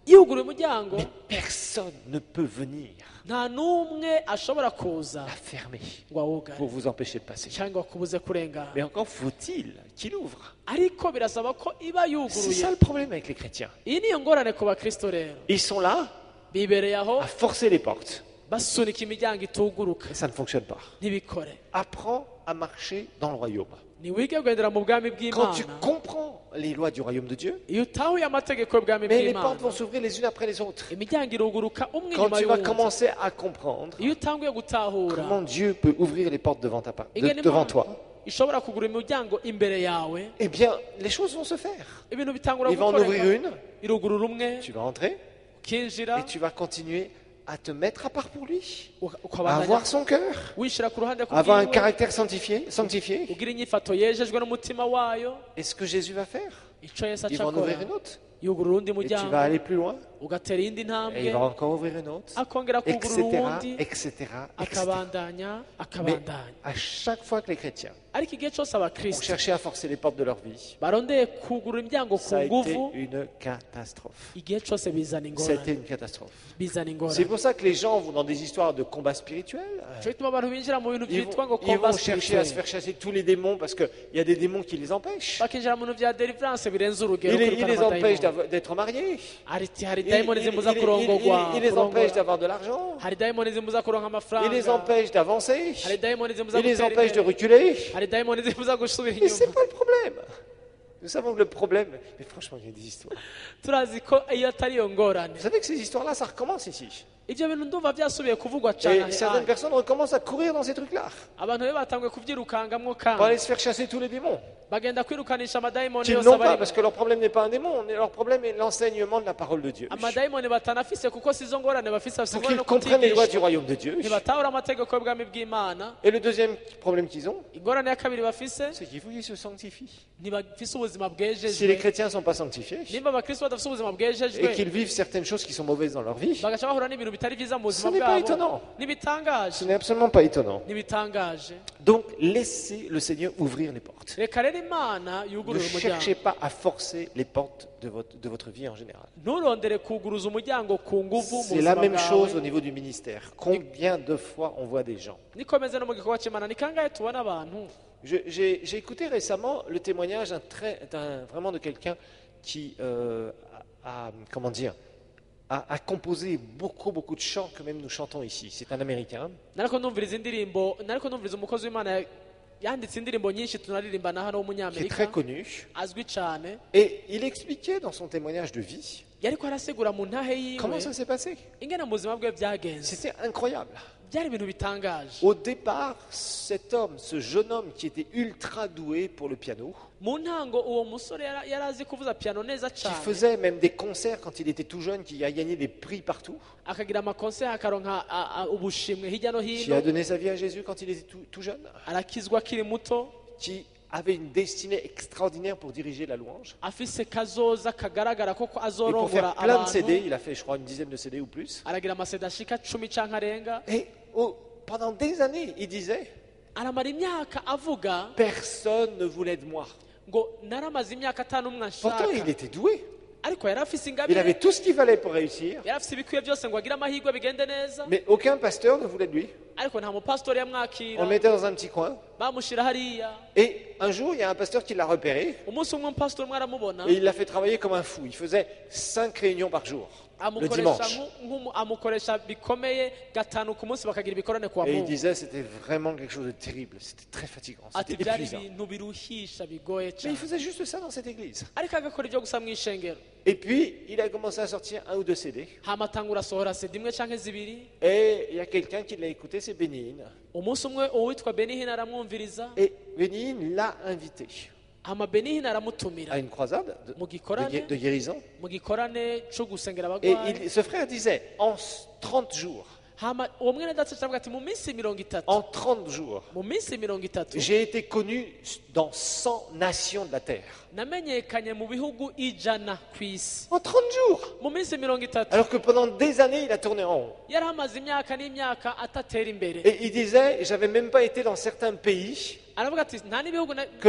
iyo uguruye umuryango mais personne ne peut venir nta n'umwe ashobora kuza la fermer ngo awugare pour vous empêcher de passer. cyangwa akubuze kurengana. Mais encore faut-il qu'il ouvre. ariko birasaba ko iba C'est yuguruye. ça le problème avec les chrétiens. iyi niyo ngorane ku bakristo rero, Ils sont là bibereye aho à forcer les portes. basunika imiryango ituguruka Et ça ne fonctionne pas. ntibikore. Apprends à marcher dans le royaume. ntiwige kugendera mu bwami Quand tu bw'imana comprends les lois du royaume de Dieu, iyo utahuye amategeko y'ubwami mais les bw'imana portes vont s'ouvrir les unes après les autres. imiryango iruguruka umwe Quand inyuma tu vas y'uwundi. commencer à comprendre iyo utanguye gutahura comment Dieu peut ouvrir les portes devant, ta, part- de- ingene devant Imana toi, ishobora kugura imiryango imbere yawe, eh bien, les choses vont se faire. ibintu bitangura Il va en ouvrir gukoreka. une, irugurura umwe tu vas entrer ukinjira et tu vas continuer à te mettre à part pour lui, uka- à ukabandanya avoir son cœur, wishyira ku ruhande à avoir un kubwiwe, caractère sanctifié. sanctifié. ugira inyifato yejejwe n'umutima wayo. Et ce que Jésus va faire, icyo yesu il va en acakora ouvrir une autre. yugurura undi Et tu muryango vas aller plus loin, ugatera iyindi et ntambwe il va encore ouvrir une autre, akongera et kugurura cetera, uwundi et cetera, et cetera. akabandanya Mais akabandanya. à chaque fois que les chrétiens ariko igihe cyose ont abakristo cherché à forcer les portes de leur vie, barondeye kugurura imiryango ku ça a été nguvu, une catastrophe. igihe cyose bizana Ça a été ingorane une catastrophe. bizana C'est ingorane. pour ça que les gens vont dans des histoires de combats spirituels. cyo gituma abantu binjira mu bintu Ils byitwa vont, ngo ils combat vont chercher à se spirituel, faire chasser tous les démons parce qu'il y a des démons qui les empêchent. bakinjira mu bintu bya deliverance birenze urugero, Il les, il kwirukana les empêche amadayimoni. d'avoir- d'être mariés. hari hari Il, dayimoni il- zimbuza il- kurongorwa, il- il les empêche kurongora. d'avoir de l'argent. hari dayimoni zimbuza kuronka Il amafaranga, les empêche d'avancer. hari dayimoni zimbuza Il les gutera empêche de imbere, reculer. hari dayimoni zimbuza gusubira Mais c'est inyuma. pas le problème. Nous savons que le problème, mais franchement, il y a des histoires. turazi ko iyo atari iyo ngorane, Vous savez que ces histoires-là, ça recommence ici. ibyo bintu ndumva byasubiye kuvugwa cyane. Et certaines personnes recommencent à courir dans ces trucs-là. abantu rero batanguye kubyirukangamwo Pour aller kandi se faire chasser tous les démons. bagenda kwirukanisha amadayimoni Qu'ils yose n'ont pas, abari, parce que leur problème n'est pas un démon, leur problème est l'enseignement de la parole de Dieu. amadayimoni batanafise kuko si zo ngorane bafise, bafise Pour ingorane qu'ils no comprennent les lois du kutigisha, royaume de Dieu. ntibatahura amategeko y'ubwami bw'imana. Et le deuxième problème qu'ils ont, ingorane ya kabiri bafise, c'est qu'il faut qu'ils se sanctifient. ntibafise ubuzima Si les bwejejwe. chrétiens ne sont pas sanctifiés nimba abakristo badafise ubuzima et bwejejwe, qu'ils vivent certaines choses qui sont mauvaises dans leur vie, bagaca bahura n'ibintu bitari byiza mu Ce buzima n'est pas bwabo, étonnant. ntibitangaje, ce n'est absolument pas étonnant. ntibitangaje. Donc, laissez le Seigneur ouvrir les portes. reka rero imana Ne yugurura cherchez umuryango, pas à forcer les portes de votre, de votre vie en général. nturondere kuguruza umuryango ku nguvu mu C'est la buzima même chose bwawe. au niveau du ministère. Combien de fois on voit des gens nikomeze no mu gikorwa cy'imana, ni kangahe tubona abantu. Je- J'ai j'ai écouté récemment le témoignage d'un très- d'un- vraiment de quelqu'un qui euh, a, a- comment dire, a, a composé beaucoup, beaucoup de chants que même nous chantons ici. C'est un Américain. nariko ndumviriza indirimbo nariko ndumviriza umukozi w'imana yanditse indirimbo nyinshi tunaririmba na hano Qui est très w'umunyamerika connu. azwi cyane. Et il expliquait dans son témoignage de vie yariko arasigura mu ntahe yiwe comment ça s'est passé. ingene mu buzima bwe byagenze, C'était incroyable. byari ibintu bitangaje. Au départ, cet homme, ce jeune homme qui était ultra doué pour le piano, mu ntango uwo musore yara- yari azi kuvuza piano neza qui cyane, faisait même des concerts quand il était tout jeune, qui a gagné des prix partout, akagira amakonseri akaronka a- a- ubushimwe hirya no qui a hino, donné sa vie à Jésus quand il était tout, tout jeune, arakizwa akiri muto, qui avait une destinée extraordinaire pour diriger la louange. afise kazoza kagaragara ko Et pour azorongora faire plein de C D, abantu, il a fait, je crois, une dizaine de C D ou plus. aragira amasede ashika cumi canke arenga, Et oh, pendant des années, il disait, aramara imyaka avuga personne ne voulait de moi. ngo naramaze imyaka atanu umwe Pourtant, il anshaka, était doué. ariko yari afise Il ingabire, avait tout ce qu'il fallait pour réussir. yari afise ibikwiye byose ngo agire amahirwe bigende neza, Mais aucun pasteur ne voulait de lui. ariko nta mupasitori On le yamwakira, mettait dans un petit coin. bamushyira hariya. Et un jour, il y a un pasteur qui l'a repéré. umunsi umwe umupasitori umwe aramubona, Et il l'a fait travailler comme un fou. Il faisait cinq réunions par jour, le amukoresha dimanche. nku- nk'umu- amukoresha bikomeye gatanu ku munsi, bakagira ibikorane kwa Et il mungu. disait c'était vraiment quelque chose de terrible. C'était très fatigant. ati C'était byari épuisant. ibintu biruhisha bigoye Mais cyane, il faisait juste ça dans cette église. ariko agakora ibyo gusa mu ishengero. Et puis, il a commencé à sortir un ou deux C D. hama atangura asohora sedi imwe canke zibiri. Et il y a quelqu'un qui l'a écouté, c'est Bénigne. umunsi umwe uwitwa benihina aramwumviriza, Et Bénigne l'a invité hama benihina aramutumira à une croisade de, mu de gikorane gué- de guérison. mu gikorane co gusengera Et abagwayi. il- ce frère disait, en trente jours, hama uwo mwene data aravuga ati mu minsi mirongo itatu en trente jours, mu minsi mirongo itatu j'ai été connu dans cent nations de la terre. namenyekanye mu bihugu ijana ku isi En trente jours. mu minsi mirongo itatu. Alors que pendant des années, il a tourné en rond. yari amaze imyaka n'imyaka atatera imbere. Et il disait, j'avais même pas été dans certains pays aravuga ati nta n'ibihugu na- que ni-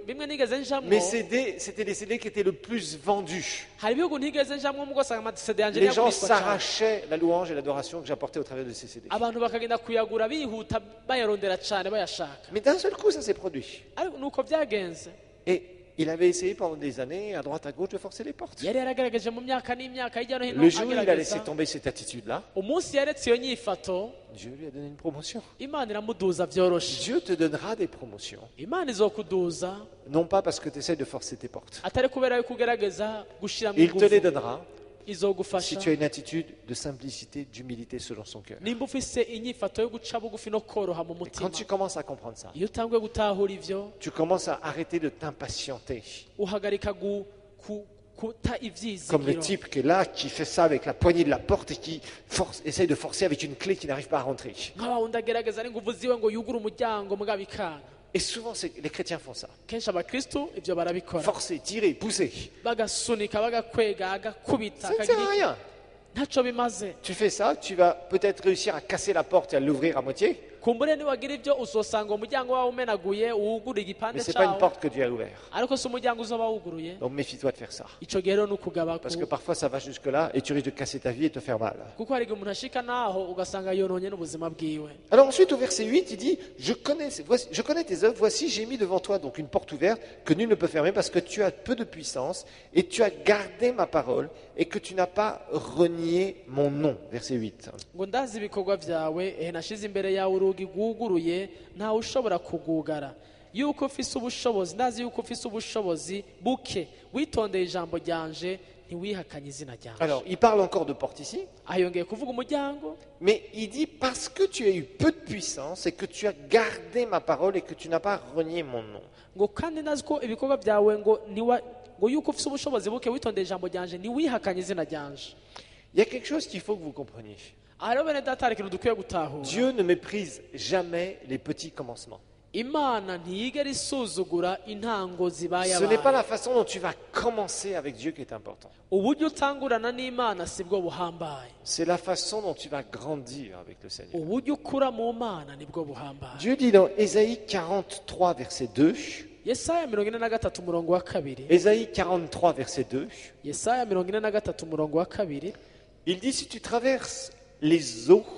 bimwe nigeze njamwo Mes C D, c'était les C D qui étaient le plus vendus. hari ibihugu ntigeze njamwo mugo usanga amasede yanjye Les gens ntiyagurishwa cyane s'arrachaient la louange et l'adoration que j'apportais au travers de ces C D. abantu bakagenda kuyagura bihuta bayarondera cyane bayashaka Mais d'un seul coup, ça s'est produit. ariko nuko byagenze Et il avait essayé pendant des années, à droite, à gauche, de forcer les portes. yari yaragerageje mu myaka n'imyaka hirya no hino Le jour où il a laissé agerageza tomber cette attitude-là, umunsi yaretse iyo nyifato Dieu lui a donné une promotion. imana iramuduza byoroshe Dieu te donnera des promotions. imana izokuduza Non pas parce que tu essaies de forcer tes portes. atari kubera yuko ugerageza gushyiramo Il te les ingufu donnera si izogufasha tu as une attitude de simplicité, d'humilité selon son cœur. nimba ufise inyifato yo guca bugufi no koroha mu Et mutima quand tu commences à comprendre ça, iyo utanguye gutahura ivyo tu commences à arrêter de t'impatienter. uhagarika gu- ku- kuta Comme le ivyizigiro type qui est là, qui fait ça avec la poignée de la porte et qui force, essaye de forcer avec une clé qui n'arrive pas à rentrer. nk'aho wundi agerageza n'inguvu ziwe ngo yugure umuryango mugabo ikanga Et souvent, c'est- les chrétiens font ça. kenshi abakristu ivyo barabikora Forcer, tirer, pousser. bagasunika bagakwega agakubita Ça ne sert akagira à iki. rien. ntaco bimaze Tu fais ça, tu vas peut-être réussir à casser la porte et à l'ouvrir à moitié, kumbure niwagira ivyo uzosanga umuryango wawe umenaguye uwugura igipande mais ce n'est pas une cawo porte que Dieu a ouverte. ariko si umuryango uzoba wuguruye Donc méfie-toi de faire ça. ico gihe rero ni ukugaba Parce ku- que parfois ça va jusque-là et tu risques de casser ta vie et te faire mal. kuko hari igihe umuntu ashika naho ugasanga yononye n'ubuzima bwiwe Alors ensuite au verset huit, il dit, je connais, voici- je connais tes œuvres, voici j'ai mis devant toi donc une porte ouverte que nul ne peut fermer parce que tu as peu de puissance et tu as gardé ma parole et que tu n'as pas renié mon nom. Verset huit. ngo ndazi ibikorwa vyawe ehe nashize imbere yawe urugi rwuguruye ntawe ushobora kugugara yuko ufise ubushobozi ndazi yuko ufise ubushobozi buke witondeye ijambo ryanje ntiwihakanye izina ryanje Alors il parle encore de porte ici, aha yongeye kuvuga umuryango mais il dit parce que tu as eu peu de puissance et que tu as gardé ma parole et que tu n'as pas renié mon nom. ngo kandi ndazi ko ibikorwa vyawe ngo ntiwa ngo yuko ufise ubushobozi buke witondeye ijambo ryanje ntiwihakanye izina ryanje Il y a quelque chose qu'il faut que vous compreniez. aha rero bene data hari ikintu dukwiye gutahura Dieu ne méprise jamais les petits commencements. imana ntiyigera isuzugura intango zibaye Ce n'est pas abaye la façon dont tu vas commencer avec Dieu qui est important. uburyo utangurana n'imana sibwo buhambaye C'est la façon dont tu vas grandir avec le Seigneur. uburyo ukura mu mana nibwo buhambaye Dieu dit dans Ésaïe quarante-trois, verset deux, yesaya mirongo ine na gatatu umurongo wa kabiri Ésaïe quarante-trois, verset deux, yesaya mirongo ine na gatatu umurongo wa kabiri il dit, si tu traverses les eaux,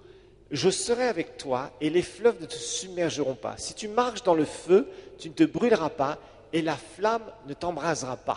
je serai avec toi et les fleuves ne te submergeront pas. Si tu marches dans le feu, tu ne te brûleras pas et la flamme ne t'embrasera pas.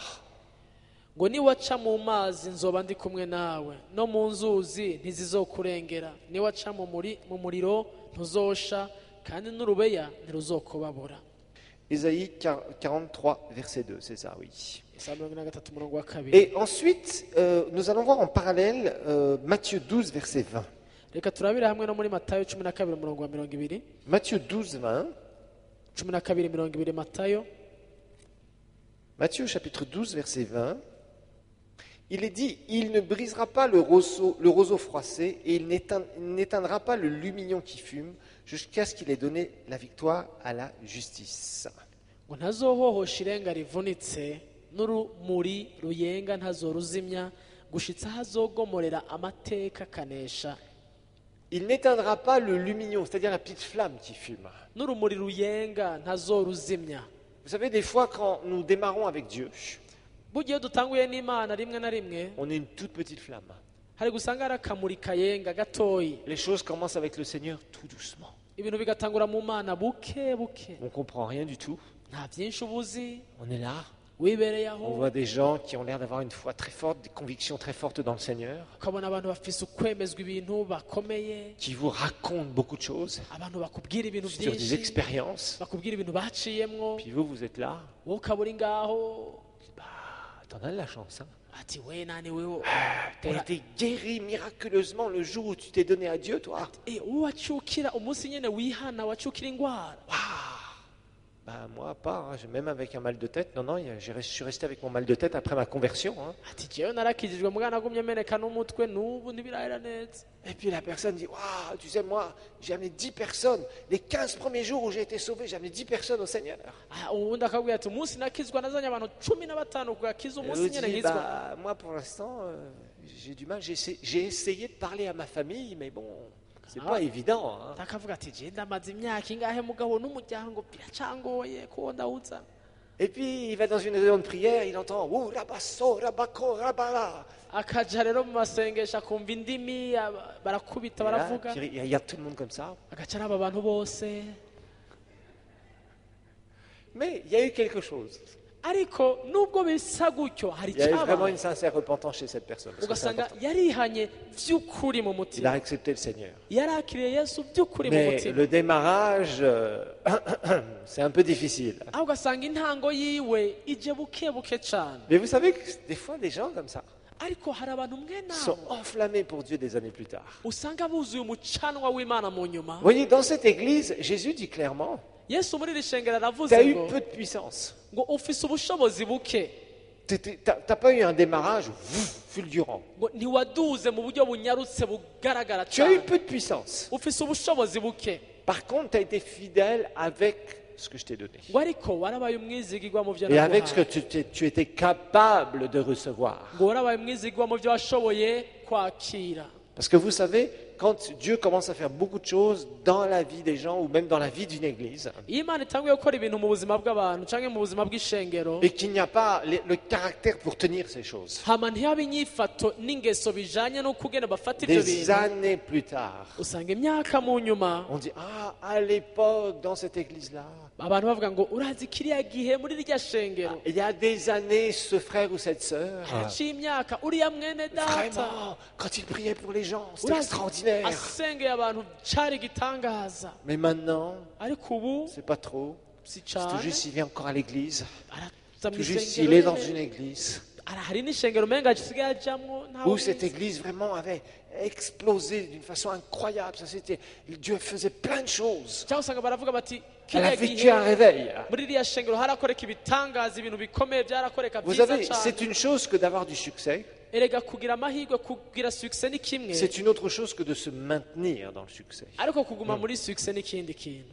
ngo niwaca mu mazi nzoba ndi kumwe nawe no mu nzuzi ntizizokurengera niwaca mu muri- mu muriro ntuzosha kandi n'urubeya ntiruzokubabura Ésaïe quarante-trois, verset deux, c'est ça, oui. yesaya mirongo ine na gatatu umurongo wa kabiri Et ensuite, euh, nous allons voir en parallèle euh, Matthieu douze, verset vingt. reka turabire hamwe no muri matayo cumi na kabiri umurongo wa mirongo ibiri Matthieu douze, vingt. cumi na kabiri mirongo ibiri matayo Matthieu chapitre douze, verset vingt. Il est dit, il ne brisera pas le roseau, le roseau froissé et il n'éteint- il n'éteindra pas le lumignon qui fume jusqu'à ce qu'il ait donné la victoire à la justice. ngo ntazohohosha irenga rivunitse n'urumuri ruyenga ntazoruzimya gushitsa aho azogomorera amateka akanesha Il n'éteindra pas le lumignon, c'est-à-dire la petite flamme qui fume. n'urumuri ruyenga ntazoruzimya Vous savez, des fois, quand nous démarrons avec Dieu, burya iyo dutanguye n'imana rimwe na rimwe on est une toute petite flamme. hari gusanga hari akamuri kayenga gatoyi Les choses commencent avec le Seigneur tout doucement. ibintu bigatangura mu mana buke buke On ne comprend rien du tout. nta byinshi ubuzi On est là. wibereye On aho voit des gens qui ont l'air d'avoir une foi très forte, des convictions très fortes dans le Seigneur, ukabona abantu bafise ukwemezwa ibintu bakomeye qui vous racontent beaucoup de choses abantu bakubwira ibintu sur des byinshi expériences. bakubwira ibintu baciyemwo Puis vous, vous êtes là. wowe ukaba uri ngaho Bah, t'en as de la chance. Hein. ati we nani wewe T'as été guéri miraculeusement le jour où tu t'es donné à Dieu, toi. Eh, uwo wacukira umunsi nyene wihana wacukira ingwara Bah, moi, pas. Hein. Même avec un mal de tête. Non, non, j'ai- je suis resté avec mon mal de tête après ma conversion. Hein. ati jewe narakijijwe mugana nagumye meneka n'umutwe n'ubu ntibirahera neza Et puis la personne dit, waouh, tu sais, moi, j'ai amené dix personnes. Les quinze premiers jours où j'ai été sauvé, j'ai amené dix personnes au Seigneur. Ah, ubundi akabwira ati umunsi nakizwa nazanye abantu cumi na batanu kugakiza Et umunsi je nyene dis, nkizwa bah, moi, pour l'instant, euh, j'ai du mal. J'ai essayé, j'ai essayé de parler à ma famille, mais bon, c'est Ah. pas évident. Hein. akavuga ati je ndamaze imyaka ingahe mugabo n'umuryango biracangoye kuwo ndawuza Et puis, il va dans une réunion de prière, il entend « Ouh, rabasso, rabako, rabala ». akaja rero mu masengesho akumva indimi aba- barakubita Et là, baravuga puis il regarde tout le monde comme ça. agaca araba abantu bose Mais il y a eu quelque chose. ariko nubwo bisa gutyo hari Il y a eu vraiment icyabaye une sincère repentance chez cette personne. Parce que c'est ugasanga important. yarihanye by'ukuri mu Il a mutima accepté le Seigneur. yarakiriye yesu by'ukuri mu Mais mutima le démarrage, euh, c'est un peu difficile. aho ugasanga intango yiwe ije buke buke cyane Mais vous savez que des fois, des gens comme ça ariko hari abantu mwe sont nabo enflammés pour Dieu des années plus tard. usanga buzuye umucanwa w'imana mu nyuma Vous voyez, dans cette église, Jésus dit clairement, yesu muri iri shengero tu aravuze as eu ngo peu de puissance. ngo ufise ubushobozi buke Tu n'as pas eu un démarrage vouf, fulgurant. ngo ntiwaduze mu buryo bunyarutse bugaragara Tu as eu cyane peu de puissance. ufise ubushobozi buke Par contre, tu as été fidèle avec ce que je t'ai donné. ngo ariko warabaye umwizigirwa mu byo Et avec ce que naguhaye tu, t'es- tu étais capable de recevoir. ngo warabaye umwizigirwa mu byo washoboye kwakira Parce que vous savez, quand Dieu commence à faire beaucoup de choses dans la vie des gens ou même dans la vie d'une église, iyo imana itanguye gukora ibintu mu buzima bw'abantu cyangwa mu buzima bw'ishengero et qu'il n'y a pas les- le caractère pour tenir ces choses, hama ntihabe inyifato n'ingeso bijanye n'uko ugenda bafata ibyo des bintu années plus tard, usanga imyaka mu nyuma on dit, ah, à l'époque, dans cette église-là, abantu bavuga ngo urazi kiriya gihe muri rya shengero il y a des années, ce frère ou cette sœur, haciye imyaka uriya mwene data vraiment, quand il priait pour les gens, c'était urazi extraordinaire. asengeye abantu cyari igitangaza Mais maintenant, ariko ubu c'est pas trop. si C'est tout cyane juste s'il vient encore à l'église, araza mu tout juste isengero s'il est dans nyene. une église. Ara- hari n'ishengero umenga gisigaye ajamwo ntawe Où cette ubizi. église vraiment avait explosé d'une façon incroyable. Ça, c'était, Dieu faisait plein de choses. cyangwa usanga baravuga bati Elle a kiriya vécu gihe un réveil. muri iriya shengero harakoreka ibitangaza ibintu bikomeye byarakoreka Vous byiza savez, cyane c'est une chose que d'avoir du succès. erega kugira amahirwe kugira succès ni kimwe C'est une autre chose que de se maintenir dans le succès. ariko kuguma muri succès ni ikindi kintu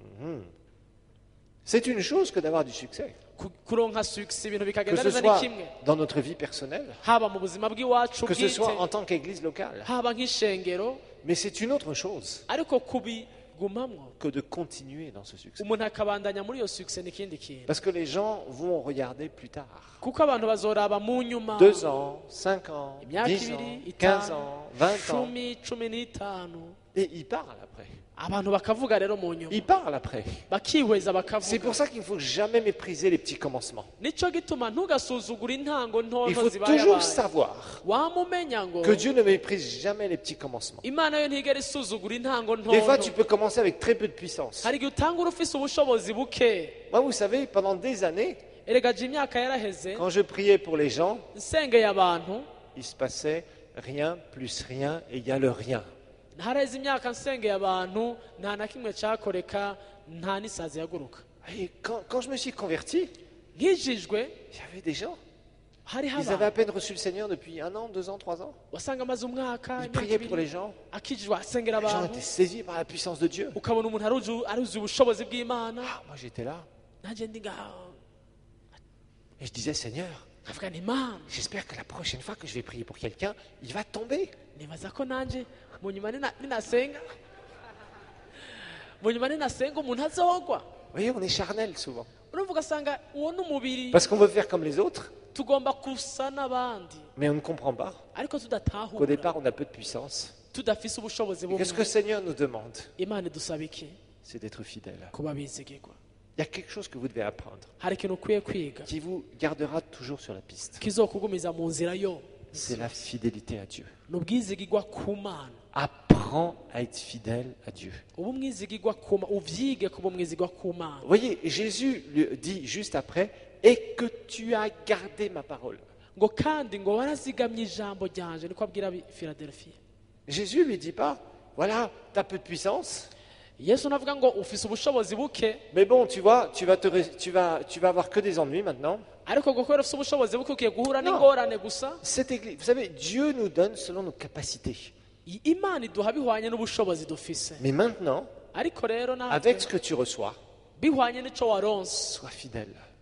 C'est une chose que d'avoir du succès. Ku- kuronka succès ibintu Que bikagenda ce neza ni soit kimwe dans notre vie personnelle, haba mu buzima bw'iwacu que ce soit bwite en tant qu'église locale. haba nk'ishengero Mais c'est une autre chose ariko kubigumamwo que de continuer dans ce succès. umuntu akabandanya muri iyo succès ni ikindi kintu Parce que les gens vont regarder plus tard. kuko abantu bazoraba mu nyuma Deux ans, cinq ans, imyaka dix ibiri ans, quinze itanu ans, vingt ans. cumi cumi n'itanu Et ils parlent après. abantu bakavuga rero mu nyuma Ils parlent après. bakihweza C'est bakavuga pour ça qu'il ne faut jamais mépriser les petits commencements. nicyo gituma ntugasuzugure intango Il ntonto faut zibaye toujours abaye. savoir wamumenya ngo que Dieu ne méprise jamais les petits commencements. imana yo ntigera isuzugura intango Des fois, ntonto tu peux commencer avec très peu de puissance. hari igihe utangura ufise ubushobozi buke Moi, vous savez, pendant des années, erega je imyaka yaraheze quand je priais pour les gens, nsengeye abantu il se passait rien plus rien égale rien. ntaraheze imyaka nsengeye abantu nta na kimwe cyakoreka nta n'isazi yaguruka Et quand, quand je me suis converti, nkijijwe il y avait des gens. hari Ils avaient à abantu peine reçu le Seigneur depuis un an, deux ans, trois ans. wasanga amaze umwaka Ils imyaka priaient pour les ibiri gens. akijijwe asengera Les gens abantu étaient saisis par la puissance de Dieu. ukabona umuntu aruzi aruzi ubushobozi bw'imana Ah, moi, j'étais là. nanjye ndi ngaho Et je disais, Seigneur, nkavuga nti mana j'espère que la prochaine fois que je vais prier pour quelqu'un, il va tomber. nibaza ko nanjye mu nyuma nina- ninasenga mu nyuma ninasenga umuntu azogwa Vous voyez, on est charnel souvent. urumva ugasanga uwo ni umubiri Parce qu'on veut faire comme les autres, tugomba gusa n'abandi mais on ne comprend pas ariko qu'au tudatahura départ, on a peu de puissance. tudafise ubushobozi Et que ce que bumwe le Seigneur nous demande, imana idusaba iki c'est d'être fidèle. kuba bizigirwa Il y a quelque chose que vous devez apprendre hari ikintu ukwiye kwiga qui vous gardera toujours sur la piste. kizokugumiza mu nzira yo C'est la fidélité à Dieu. ni ubwizigirwa ku mana Apprends à être fidèle à Dieu. uba umwizigirwa ku mana uvyige kuba umwizigirwa ku mana Vous voyez, Jésus lui dit juste après, et que tu as gardé ma parole. ngo kandi ngo warazigamye ijambo ryanje niko abwira ab'i Philadelphia Jésus lui dit pas, voilà, tu as peu de puissance, yesu navuga ngo ufise ubushobozi buke mais bon, tu vois, tu vas, te, ré- tu vas, tu vas avoir que des ennuis maintenant. ariko ngo kubera ufise ubushobozi buke ugiye guhura Non. n'ingorane gusa Cette église, vous savez, Dieu nous donne selon nos capacités. I- imana iduha bihwanye n'ubushobozi dufise Mais maintenant, ariko rero natwe avec ce que tu reçois, bihwanye n'ico waronse sois fidèle.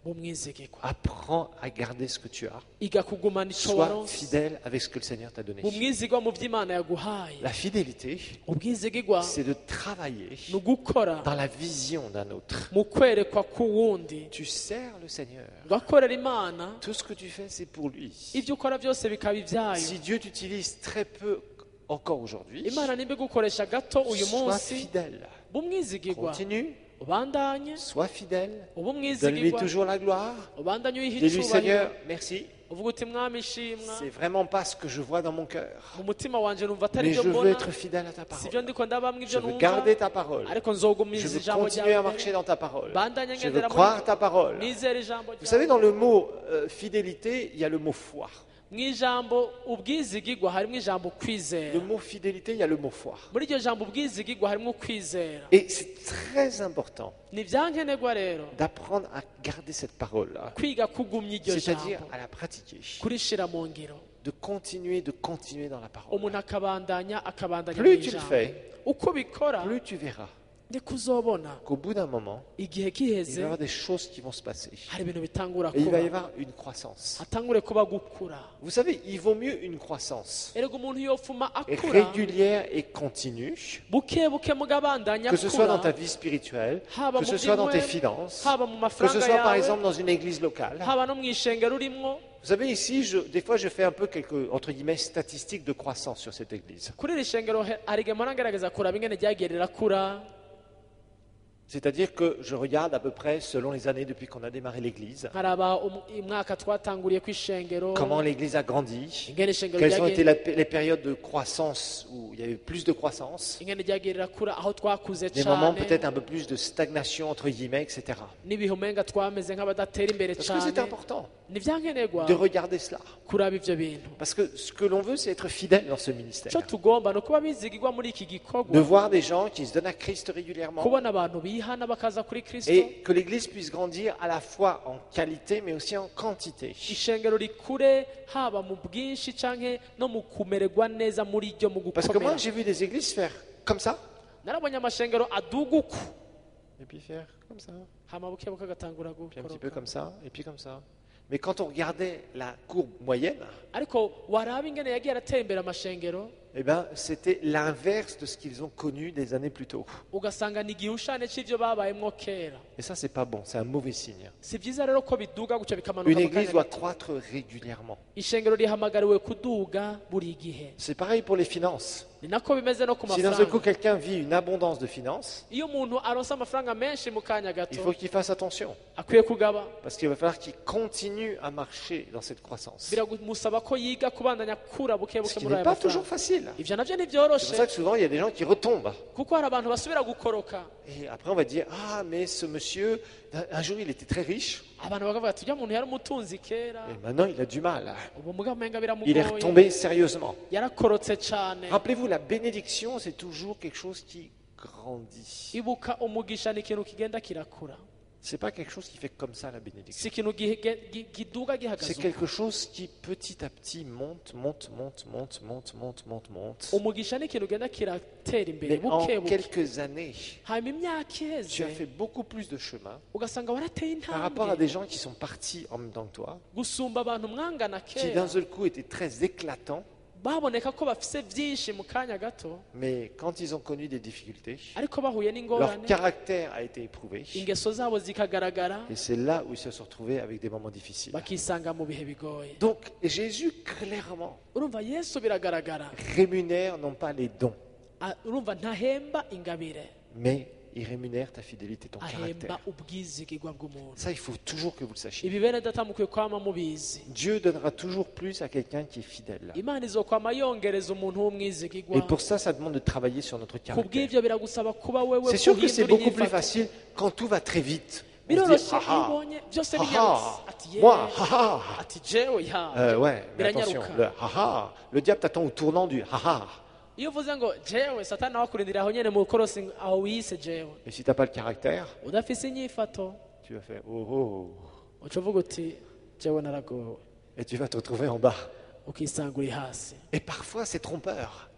b'umwizigirwa Apprends à garder ce que tu as. iga kugumana icyo Sois waronse fidèle avec ce que le Seigneur t'a donné. b'umwizigirwa mu by'imana yaguhaye La fidélité, ubwizigirwa c'est de travailler ni ugukora dans la vision d'un autre. mu kwerekwa k'uwundi Tu sers le Seigneur. ugakorera imana Tout ce que tu fais, c'est pour lui. ibyo ukora byose bikaba ibyayo Si Dieu t'utilise très peu encore aujourd'hui, imana nimba igukoresha gato uyu sois munsi fidèle. b'umwizigirwa Continue, ubandanye sois fidèle. uba Donne-lui umwizigirwa toujours la gloire. ubandanye uyiha Dis-lui, icyubahiro Seigneur, merci. uvuga uti mwami ishimwa C'est vraiment pas ce que je vois dans mon cœur. mu mutima wanjye numva atari Mais ibyo je veux mbona être fidèle à ta si ibyo parole. ndiko ndabamwe Je ibyo veux numva garder ta parole. ariko Je nzogumiza veux ijambo continuer à ryawe marcher dans ta parole. bandanye Je veux ngendera croire ta parole. nizera ijambo Vous savez, ryawe dans le mot euh, fidélité, il y a le mot foi. mu ijambo ubwizigirwa harimo ijambo kwizera Le mot fidélité, il y a le mot foi. muri iryo jambo ubwizigirwa harimo kwizera Et c'est très important ni ibyankenerwa rero d'apprendre à garder cette parole-là. kwiga kugumya iryo C'est-à-dire jambo à la pratiquer. kurishira mu ngiro De continuer, de continuer dans la parole. umuntu akabandanya akabandanya mu Plus tu le ijambo fais, uko ubikora plus tu verras ndiko uzobona qu'au bout d'un moment, igihe il va y giheze avoir des choses qui vont se passer. hari ibintu bitangura Et il va y kuba avoir une croissance. hatangure kuba gukura Vous savez, il vaut mieux une croissance erega umuntu yofuma akura régulière et continue, buke buke mugabandanya que ce soit dans ta akura vie spirituelle, haba que mu ce soit dans tes by'inkwemu, finances, haba mu que ce mafaranga soit par yawe exemple dans une église locale. haba no mu ishengero urimo Vous savez, ici, je- des fois, je fais un peu quelques, entre guillemets, statistiques de croissance sur cette église. kuri iri shengero he- hari igihe mpora ngerageza kuraba ingene ryagiye rirakura C'est-à-dire que je regarde à peu près, selon les années depuis qu'on a démarré l'église, nkaraba um- umwaka twatanguriye ku ishengero comment l'église a grandi, ingene ishengero quelles ont ryagiye- été la- les périodes de croissance où il y avait plus de croissance, ingene ryagiye rirakura aho twakuze des moments cyane peut-être un peu plus de stagnation, entre guillemets, et cetera. n'ibihe umenga twameze nk'abadatera imbere Parce que c'est cyane important ni ibyankenerwa de regarder cela. kuraba ibyo bintu Parce que ce que l'on veut, c'est être fidèle dans ce ministère. icyo tugomba ni ukuba bizigirwa muri iki De gikorwa voir des gens qui se donnent à Christ régulièrement kubona abantu bihana bakaza kuri kristo et que l'église puisse grandir à la fois en qualité mais aussi en quantité. ishengero rikure haba mu bwinshi canke no mu kumererwa neza muri ryo mu Parce que moi, gukomera j'ai vu des églises faire comme ça, narabonye amashengero aduga uku et puis faire comme ça, hama buke buke agatangura puis un petit peu gukoroka comme ça, et puis comme ça. Mais quand on regardait la courbe moyenne, ariko waraba ingene yagiye aratera imbere amashengero eh ben, c'était l'inverse de ce qu'ils ont connu des années plus tôt. ugasanga ni igihushane c'ivyo babayemwo kera Et ça, c'est pas bon, c'est un mauvais signe. si vyiza rero ko biduga guca bikamanuka Une mu église kanya doit gato. croître régulièrement. ishengero rihamagariwe kuduga buri gihe C'est pareil pour les finances. ni nako bimeze no ku Si d'un seul coup mafaranga quelqu'un vit une abondance de finances, iyo umuntu aronse amafaranga menshi mu kanya il gato faut qu'il fasse attention. akwiye kugaba Parce qu'il va falloir qu'il continue à marcher dans cette croissance. biramusaba ko yiga kubandanya kura buke Ce buke qui muri n'est ayo pas toujours mafaranga facile. ivyo navyo C'est ntibyoroshe pour ça que souvent il y a des gens qui retombent. kuko hari abantu basubira gukoroka Et après on va dire, ah mais ce monsieur, un jour il était très riche, abantu bakavuga ati ujya muntu yari umutunzi kera et maintenant il a du mal. ubu mugabo umenga Il est biramugoye retombé sérieusement. yarakorotse cane Rappelez-vous, la bénédiction, c'est toujours quelque chose qui grandit. ibuka umugisha ni ikintu kigenda kirakura C'est pas quelque chose qui fait comme ça la bénédiction. si ikintu gihe- gi- giduga C'est gihagaze uko. quelque chose qui petit à petit monte, monte, monte, monte, monte, monte, monte, monte. umugisha ni ikintu ugenda kiratera imbere Mais en buke buke quelques années, hanyuma imyaka tu iheze as fait beaucoup plus de chemin ugasanga warateye par rapport à intambwe des gens qui sont partis en même temps que toi, gusumba abantu mwangana qui kera d'un seul coup étaient très éclatants, baboneka ko bafise byinshi mu kanya gato mais quand ils ont connu des difficultés, ariko bahuye leur n'ingorane caractère a été éprouvé. ingeso zabo zikagaragara Et c'est là où ils se sont retrouvés avec des moments difficiles. bakisanga mu bihe bigoye Donc Jésus, clairement, urumva yesu biragaragara rémunère non pas les dons, A- urumva ntahemba ingabire mais il rémunère ta fidélité, ton ahemba caractère. ubwizigirwa bw'umuntu Ça, il faut toujours que vous le sachiez. ibi bene data mukwiye kwama mubizi Dieu donnera toujours plus à quelqu'un qui est fidèle. imana izokwama yongereza umuntu w'umwizigirwa Et pour ça, ça demande de travailler sur notre ku caractère. bw'ivyo biragusaba kuba wewe C'est sûr que c'est guhindura beaucoup plus inyifato. facile quand tout va très vite. On se dit, biroroshe ah iyo ah, ubonye byose ah binyarutse ah, ati ye moi, ah ah. ati jewe ya Euh, ouais, mais attention, biranyaruka le ah ah, le diable t'attend au tournant du ah ah. iyo uvuze ngo jewe satani nawe akurindira aho nyene mu korosi aho wiyise jewe Et si t'as pas le caractère, udafise inyifato tu vas faire oh oh, uca uvuga uti jewe naragowe et tu vas te retrouver en bas. ukisanga uri hasi Et parfois, c'est trompeur.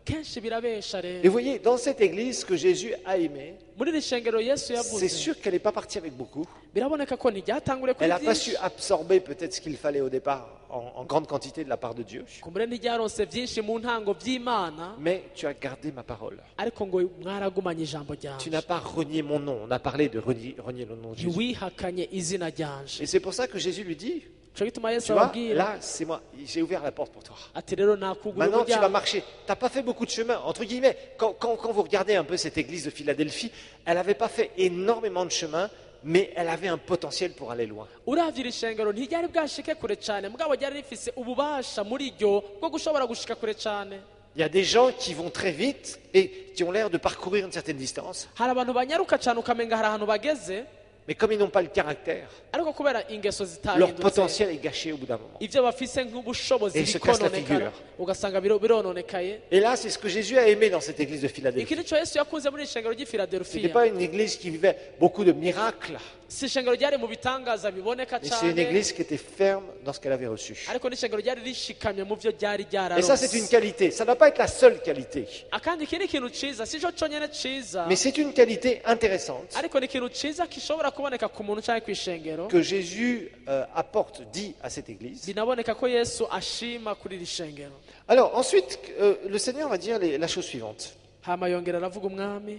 kenshi birabesha Et vous rero voyez, dans cette église, ce que Jésus a aimé, muri iri shengero yesu c'est yavuze sûr qu'elle n'est pas partie avec beaucoup. biraboneka ko ntiryatangure kuri Elle n'a pas su byinshi absorber peut-être ce qu'il fallait au départ en, en grande quantité de la part de Dieu. kumbure ntiryaronse byinshi mu ntango by'imana Mais tu as gardé ma parole. ariko ngo mwaragumanye ijambo Tu ryanje n'as pas renié mon nom. On a parlé de renier, renier le nom de Jésus. ntiwihakanye izina ryanje Et c'est pour ça que Jésus lui dit, cyo gituma yesu tu vois, ababwira là, c'est moi. J'ai ouvert la porte pour toi. ati rero nakugura Maintenant, tu vas umuryango marcher. Tu n'as pas fait beaucoup de chemin. Entre guillemets, quand, quand- quand vous regardez un peu cette église de Philadelphie, elle n'avait pas fait énormément de chemin, mais elle avait un potentiel pour aller loin. uravye iri shengero ntiryari bwashike kure cyane mugabo ryari rifise ububasha muri ryo bwo gushobora gushika kure cyane Il y a des gens qui vont très vite et qui ont l'air de parcourir une certaine distance, hari abantu banyaruka cyane ukamenga hari ahantu bageze mais comme ils n'ont pas le caractère, ariko kubera ingeso leur zitahindutse potentiel est gâché au bout d'un moment. ivyo bafise nk'ubushobozi Et ils se cassent la bikononekara figure. ugasanga biro- birononekaye Et là, c'est ce que Jésus a aimé dans cette église de iki Philadelphie. nico yesu yakunze muri iri shengero ry'i Ce n'était filadelufiya pas une église qui vivait beaucoup de miracles, si ishengero ryari mu bitangaza biboneka mais c'est une cyane église qui était ferme dans ce qu'elle avait reçu. ariko n'ishengero ryari rishikamye mu vyo ryari Et ça, c'est une ryararose qualité. Ça ne doit pas être la seule qualité, akandi iki ni ikintu ciza si co conyene ciza mais c'est une qualité intéressante ariko ni ikintu ciza gishobora kuboneka ku muntu canke kw'ishengero que Jésus euh, apporte, dit à cette église. binaboneka ko yesu ashima kuri iri shengero Alors, ensuite, euh, le Seigneur va dire les- la chose suivante. hama yongera aravuga umwami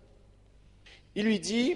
Il lui dit,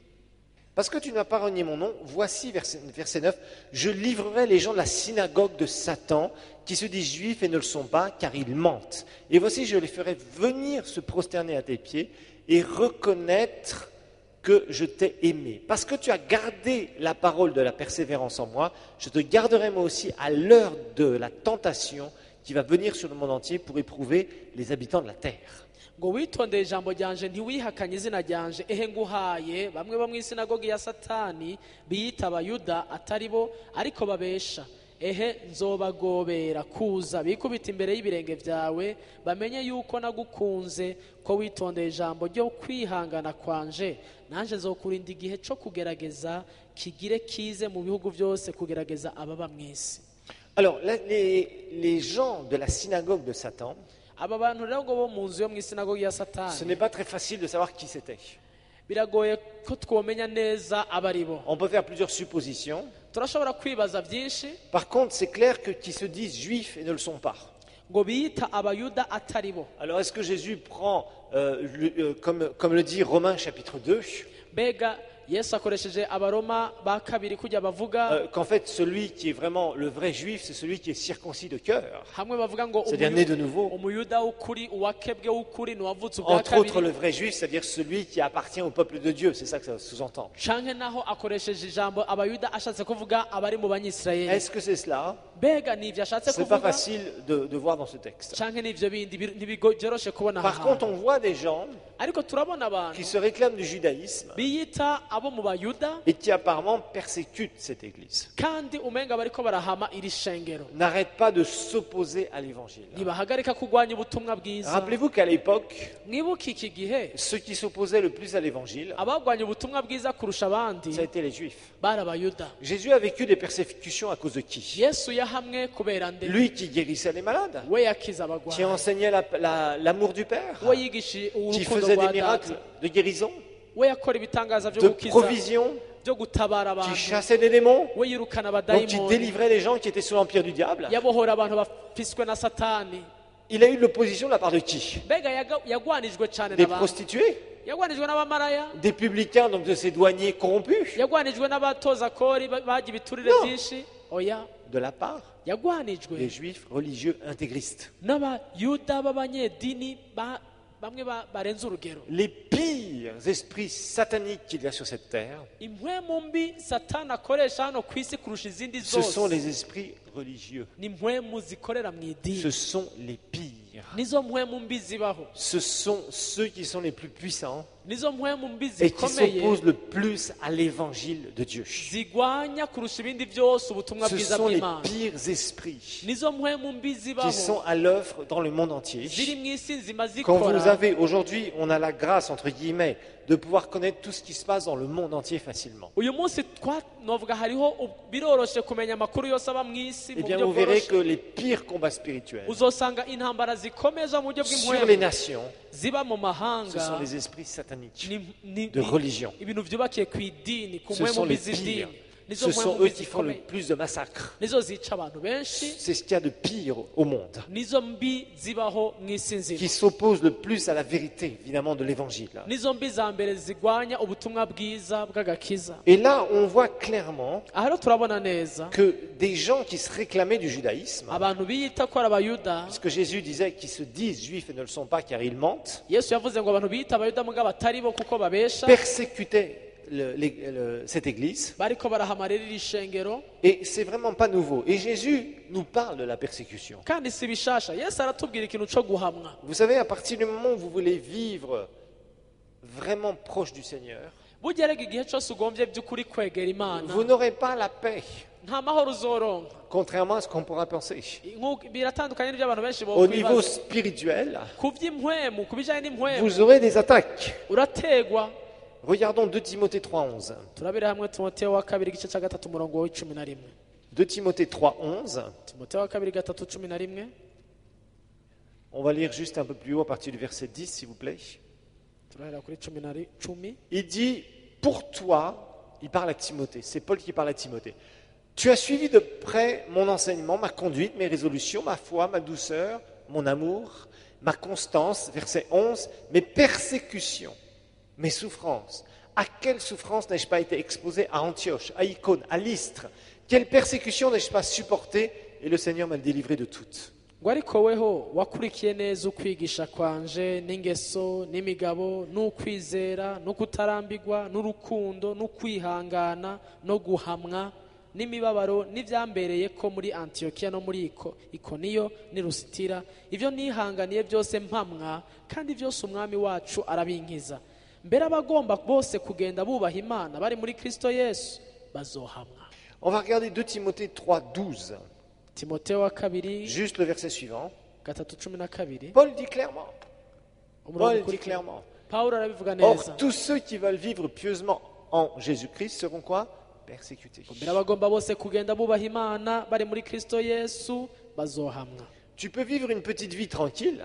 parce que tu n'as pas renié mon nom, voici, verset, verset neuf, je livrerai les gens de la synagogue de Satan, qui se disent juifs et ne le sont pas, car ils mentent. Et voici, je les ferai venir se prosterner à tes pieds et reconnaître que je t'ai aimé. Parce que tu as gardé la parole de la persévérance en moi, je te garderai moi aussi à l'heure de la tentation qui va venir sur le monde entier pour éprouver les habitants de la terre. ngo witondeye ijambo ryanje ntiwihakanye izina ryanje ehe nguhaye bamwe bo mu isinagogi ya satani biyita abayuda atari bo ariko babesha ehe nzobagobera kuza bikubita imbere y'ibirenge byawe bamenye yuko nagukunze ko witondeye ijambo ryo kwihangana kwanje nanje nzokurinda igihe cyo kugerageza kigire kize mu bihugu byose kugerageza ababa mu isi Alors, la- les, les gens de la synagogue de Satan, aba bantu rero ngo bo mu nzu yo mu isinagogi ya ce satani n'est pas très facile de savoir qui c'était. biragoye ko twomenya neza abari bo On peut faire plusieurs suppositions. turashobora kwibaza byinshi Par contre, c'est clair que qui se disent juifs et ne le sont pas. ngo biyita abayuda atari bo Alors, est-ce que Jésus prend, euh, le- euh, comme, comme le dit Romains chapitre deux, mbega yesu akoresheje abaroma ba kabiri kujya bavuga euh, qu'en fait, celui qui est vraiment le vrai juif, c'est celui qui est circoncis de cœur, hamwe bavuga ngo c'est-à-dire umuyu- né de nouveau. umuyuda w'ukuri uwakebwe w'ukuri niwavutse ubwa Entre autres, le kabiri vrai juif, c'est-à-dire celui qui appartient au peuple de Dieu. C'est ça que ça sous-entend. canke naho akoresheje ijambo abayuda ashatse kuvuga abari mu banyisirayeli Est-ce que c'est cela? mbega ni ivyo ashatse C'est pas kuvuga facile de, de voir dans ce texte. canke n'ivyo bindi bir- ntibigo- byoroshe kubona aha Par contre, hantu on voit des gens ariko turabona abantu qui se réclament du judaïsme biyita abo mu bayuda et qui apparemment persécutent cette église. kandi umenga bariko barahama iri shengero N'arrêtent pas de s'opposer à l'évangile. ntibahagarika kurwanya ubutumwa bwiza Rappelez-vous qu'à l'époque, mwibuke iki gihe ceux qui s'opposaient le plus à l'évangile, abagwanya ubutumwa bwiza kurusha abandi ça a été les juifs. bari abayuda Jésus a vécu des persécutions à cause de qui? yesu yahamwe kubera nde Lui qui guérissait les malades, we yakiza qui abagwayi enseignait la- la- l'amour du Père, we yigisha qui urukundo faisait des rwa miracles data de guérison, we yakora ibitangaza byo de gukiza provision, byo gutabara qui abantu chassait des démons, we yirukana donc qui abadayimoni délivrait les gens qui étaient sous l'empire du diable. yabohora abantu bafiswe na satani Il a eu de l'opposition de la part de qui? mbega yaga- yagwanijwe cyane Des n'abantu prostituées, yagwanijwe n'abamaraya des publicains, donc de ces douaniers corrompus, yagwanijwe n'abatoza kori ba- bagira ibiturire No. byinshi oya de la part yagwanijwe des juifs religieux intégristes. n'abayuda b'abanyedini ba- bamwe ba- barenze urugero Les pires esprits sataniques qu'il y a sur cette terre, impwemu mbi satani akoresha hano ku isi kurusha izindi ce sont zose les esprits religieux. ni impwemu zikorera mu Ce idini sont les pires. nizo mpwemu mbi zibaho Ce sont ceux qui sont les plus puissants, nizo mpwemu mbi et qui zikomeye s'opposent le plus à l'évangile de Dieu. zigwanya kurusha ibindi byose ubutumwa Ce bwiza sont les bw'Imana. pires esprits Nizo mpwemu mbi qui zibaho sont à l'œuvre dans le monde entier. ziri mu isi nzima Quand vous zikora. avez, aujourd'hui, on a la grâce, entre guillemets, de pouvoir connaître tout ce qui se passe dans le monde entier facilement. uyu munsi twa novuga hariho u- biroroshe kumenya amakuru yose aba mu isi Eh mu bien, buryo vous verrez bworoshye. que les pires combats spirituels uzosanga intambara zikomeza mu buryo sur les bw'impwemu nations, ziba mu ce mahanga sont les esprits sataniques ni- ni- de ni- religion. ibintu byubakiye ku idini ku Ce sont mpwemu mbi les pires. z'idini nizo Ce sont mpwemu eux mbi qui font le zikomeye plus de massacres. nizo zica abantu benshi C'est ce qu'il y a de pire au monde, nizo mbi zibaho mu isi qui nzima s'oppose le plus à la vérité, évidemment, de l'évangile. nizo mbi za mbere zigwanya ubutumwa bwiza bw'agakiza. Et là, on voit clairement aha rero turabona neza que des gens qui se réclamaient du judaïsme, abantu biyita ko ari abayuda. parce que Jésus disait qu'ils se disent juifs et ne le sont pas car ils mentent, yesu yavuze ngo abantu biyita abayuda mugabo batari bo kuko babesha persécutaient le- les- le- cette église. bariko barahamarira iri shengero Et c'est vraiment pas nouveau. Et Jésus nous parle de la persécution. kandi si bishasha. yesu aratubwira ikintu cyo guhamwa. Vous savez, à partir du moment où vous voulez vivre vraiment proche du Seigneur, burya rega igihe cyose ugombye by'ukuri kwegera imana vous n'aurez pas la paix, nta mahoro uzoronka. contrairement à ce qu'on pourra penser. Nk'uko- biratandukanye n'ibyo abantu benshi Au niveau bokwibaza. spirituel, ku by'impwemu ku bijyanye n'impwemu vous aurez des attaques. urategwa. Regardons deux Timothée trois onze. turabira hamwe timoteyo wa kabiri igice cya gatatu umurongo w'icumi na rimwe. deux Timothée trois onze. timoteyo wa kabiri gatatu cumi na rimwe. On va lire juste un peu plus haut à partir du verset dix, s'il vous plaît. turahera kuri cumi na ri- cumi. Il dit, pour toi, il parle à Timothée, c'est Paul qui parle à Timothée. Tu as suivi de près mon enseignement, ma conduite, mes résolutions, ma foi, ma douceur, mon amour, ma constance, verset onze, mes persécutions, mes souffrances. À quelle souffrance n'ai-je pas été exposé à Antioche, à Icône, à Lystre? Quelle persécution n'ai-je pas supporté? Et le Seigneur m'a délivré de toutes. ngo ariko weho wakurikiye neza ukwigisha kwanje n'ingeso n'imigabo n'ukwizera n'ukutarambirwa n'urukundo n'ukwihangana no guhamwa n'imibabaro n'ibyambereye ko muri antiyokiya no muri iko ikoniyo n'i lusitira. ibyo nihanganiye byose mpamwa kandi byose umwami wacu arabinkiza. mbere abagomba bose kugenda bubaha imana bari muri kristo yesu bazohamwa. On va regarder deux Timothée trois douze, timoteyo wa kabiri juste le verset suivant. gatatu cumi na kabiri. Paul dit clairement, umurongo Paul dit ukurikira. clairement, pawulo arabivuga neza. or tous ceux qui veulent vivre pieusement en Jésus-Christ seront quoi? Persécutés. mbere abagomba bose kugenda bubaha imana bari muri kristo yesu bazohamwa. Tu peux vivre une petite vie tranquille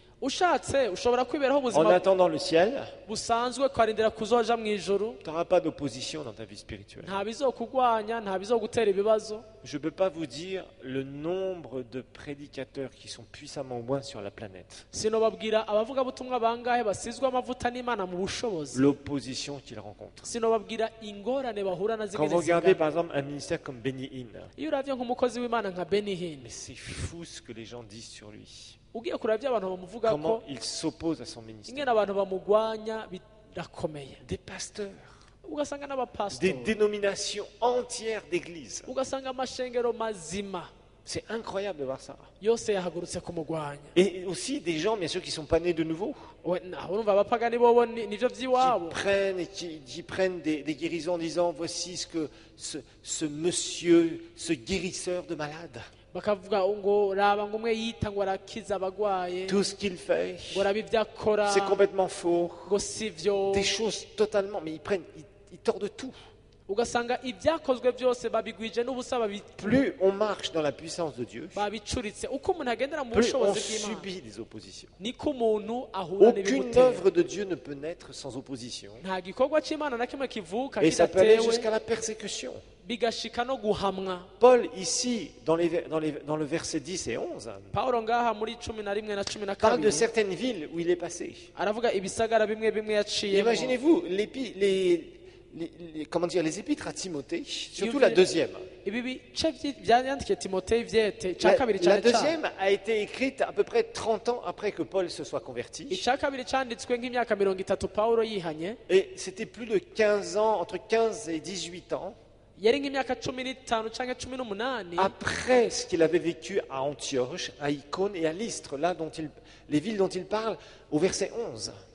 ushatse ushobora kwiberaho en ubuzima attendant le ciel. busanzwe ukarindira kuzoja mu ijuru. Tu n'auras pas d'opposition dans ta vie spirituelle. nta bizokugwanya nta bizogutera ibibazo. Je ne peux pas vous dire le nombre de prédicateurs qui sont puissamment au moins sur la planète. sinobabwira abavugabutumwa bangahe basizwe amavuta n'imana mu bushobozi. L'opposition qu'ils rencontrent. sinobabwira ingorane bahura na Quand zimwe vous regardez zingana. par exemple un ministère comme Benny Hinn, iyo uravye nk'umukozi w'imana nka benihini mais c'est fou ce que les gens disent sur lui. ugiye kureba ibyo abantu bamuvuga Comment ko il s'oppose à son ministère. ingene abantu bamugwanya birakomeye. Des pasteurs, ugasanga des n'abapasitori, dénominations entières d'églises. ugasanga amashengero mazima C'est incroyable de voir ça. yose yahagurutse kumugwanya. Et aussi des gens, bien sûr, qui ne sont pas nés de nouveau, We- naho urumva abapagani bobo ni- nivyo qui vy'iwabo prennent, et qui, qui prennent des, des guérisons en disant voici ce que ce, ce monsieur, ce guérisseur de malades, bakavuga ngo raba ngo umwe yita ngo arakiza abagwaye tout ce qu'il fait, ngo raba ibyo akora c'est complètement faux. ngo si vyo. Des choses totalement, mais ils prennent, ils, ils tordent tout. ugasanga ibyakozwe byose babigwije n'ubusa babi- Plus on marche dans la puissance de Dieu, babicuritse. uko umuntu agendera mu plus on bushobozi bw'imana subit des oppositions. niko umuntu ahura Aucune n'ibimutera. œuvre de Dieu ne peut naître sans opposition. nta gikorwa cy'imana na kimwe kivuka Et ça peut aller kidatewe jusqu'à la persécution. bigashika no guhamwa. Paul, ici, dans, les, ver- dans, les, dans le verset dix et onze, pawulo ngaha muri cumi na rimwe na cumi na parle de kabiri certaines villes où il est passé. aravuga ibisagara bimwe bimwe yaciyemo. Imaginez-vous l'épi- les, les, les- comment dire, les épîtres à Timothée, surtout Iyo la vi- deuxième. ibi bice vyi- byanyandikiye timoteyo ivyete icya La, kabiri la cyane cyane. deuxième a été écrite à peu près trente ans après que Paul se soit converti. icya kabiri cyanditswe nk'imyaka mirongo itatu pawulo yihanye. Et c'était plus de quinze ans, entre quinze et dix-huit ans, yari nk'imyaka cumi n'itanu cyangwa cumi n'umunani après ce qu'il avait vécu à Antioche, à Icône et à Lystre, là dont il, les villes dont il parle au verset onze.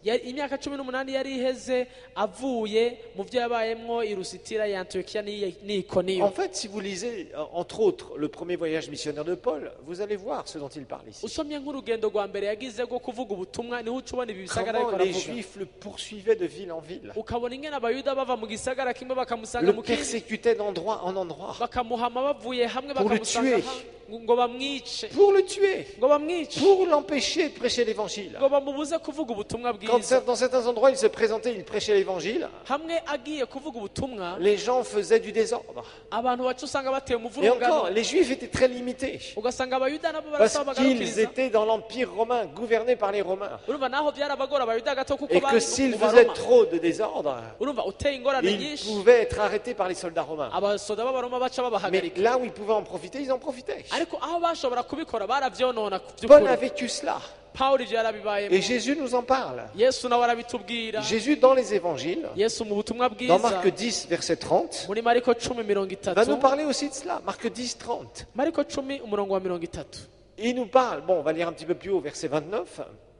Yari- imyaka cumi n'umunani yari iheze avuye mu byo yabayemwo i Lusitira, i Antiyokiya n'i n'i Ikoniyo. En fait, si vous lisez, euh, entre autres, le premier voyage missionnaire de Paul, vous allez voir ce dont il parle ici. usomye nk'urugendo rwa mbere yagize rwo kuvuga ubutumwa niho uca ubona ibi bisagara ariko Comment les aravuga, Juifs le poursuivaient de ville en ville, ukabona ingene abayuda bava mu gisagara kimwe bakamusanga le mu kindi, persécutaient d'endroit en endroit bakamuhama bavuye hamwe Pour le bakamusanga tuer. ha- ngo bamwice pour le tuer, ngo bamwice pour l'empêcher de prêcher l'évangile. ngo bamubuze kuvuga ubutumwa Quand bwiza. dans certains endroits il se présentait, il prêchait l'évangile, hamwe agiye kuvuga ubutumwa les gens faisaient du désordre. abantu baca usanga bateye Et umuvurungano, encore, les Juifs étaient très limités ugasanga abayuda nabo parce barasaba qu'ils bagarukiriza. étaient dans l'Empire romain, gouverné par les Romains. urumva naho byarabagora abayuda gato kuko Et bari que s'ils mu faisaient Baroma. trop de désordre, urumva uteye ingorane ils nyinshi, pouvaient être arrêtés par les soldats romains. abasoda b'abaroma baca Mais babahagarika, là où ils pouvaient en profiter, ils en profitaient. ariko aho bashobora kubikora baravyonona ku Paul by'ukuri. a vécu cela. Pawulo ivyo yarabibayemo, Et Jésus nous en parle. yesu nawe arabitubwira. Jésus, dans les évangiles, yesu mu butumwa dans bwiza Marc dix, verset trente, muri mariko cumi mirongo va itatu nous parler aussi de cela. Marc dix, trente. mariko cumi umurongo wa mirongo itatu Il nous parle, bon, on va lire un petit peu plus haut, verset vingt-neuf.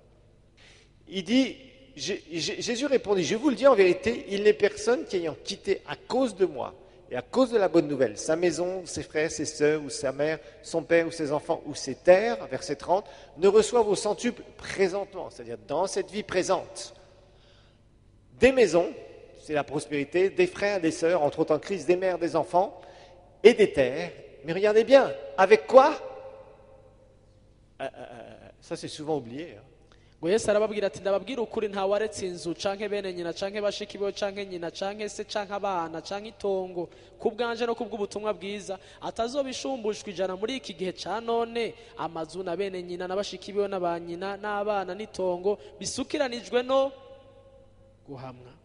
Il dit, J- J- Jésus répondit, je vous le dis en vérité, il n'est personne qui ayant quitté à cause de moi et à cause de la bonne nouvelle, sa maison, ses frères, ses sœurs, ou sa mère, son père, ou ses enfants, ou ses terres, verset trente, ne reçoivent au centuple présentement, c'est-à-dire dans cette vie présente, des maisons, c'est la prospérité, des frères, des sœurs, entre autres en Christ, des mères, des enfants, et des terres. Mais regardez bien, avec quoi Euh, euh, euh, Ça c'est souvent oublié. hein. ngo yesu arababwira ati ndababwira ukuri ntawaretse inzu canke bene nyina canke bashiki biwe canke nyina canke se canke abana canke itongo ku bwanje no kubw'ubutumwa bwiza atazobishumbushwa ijana muri iki gihe ca none, amazu na bene nyina na bashiki biwe na ba nyina n'abana n'itongo bisukiranijwe no guhamwa,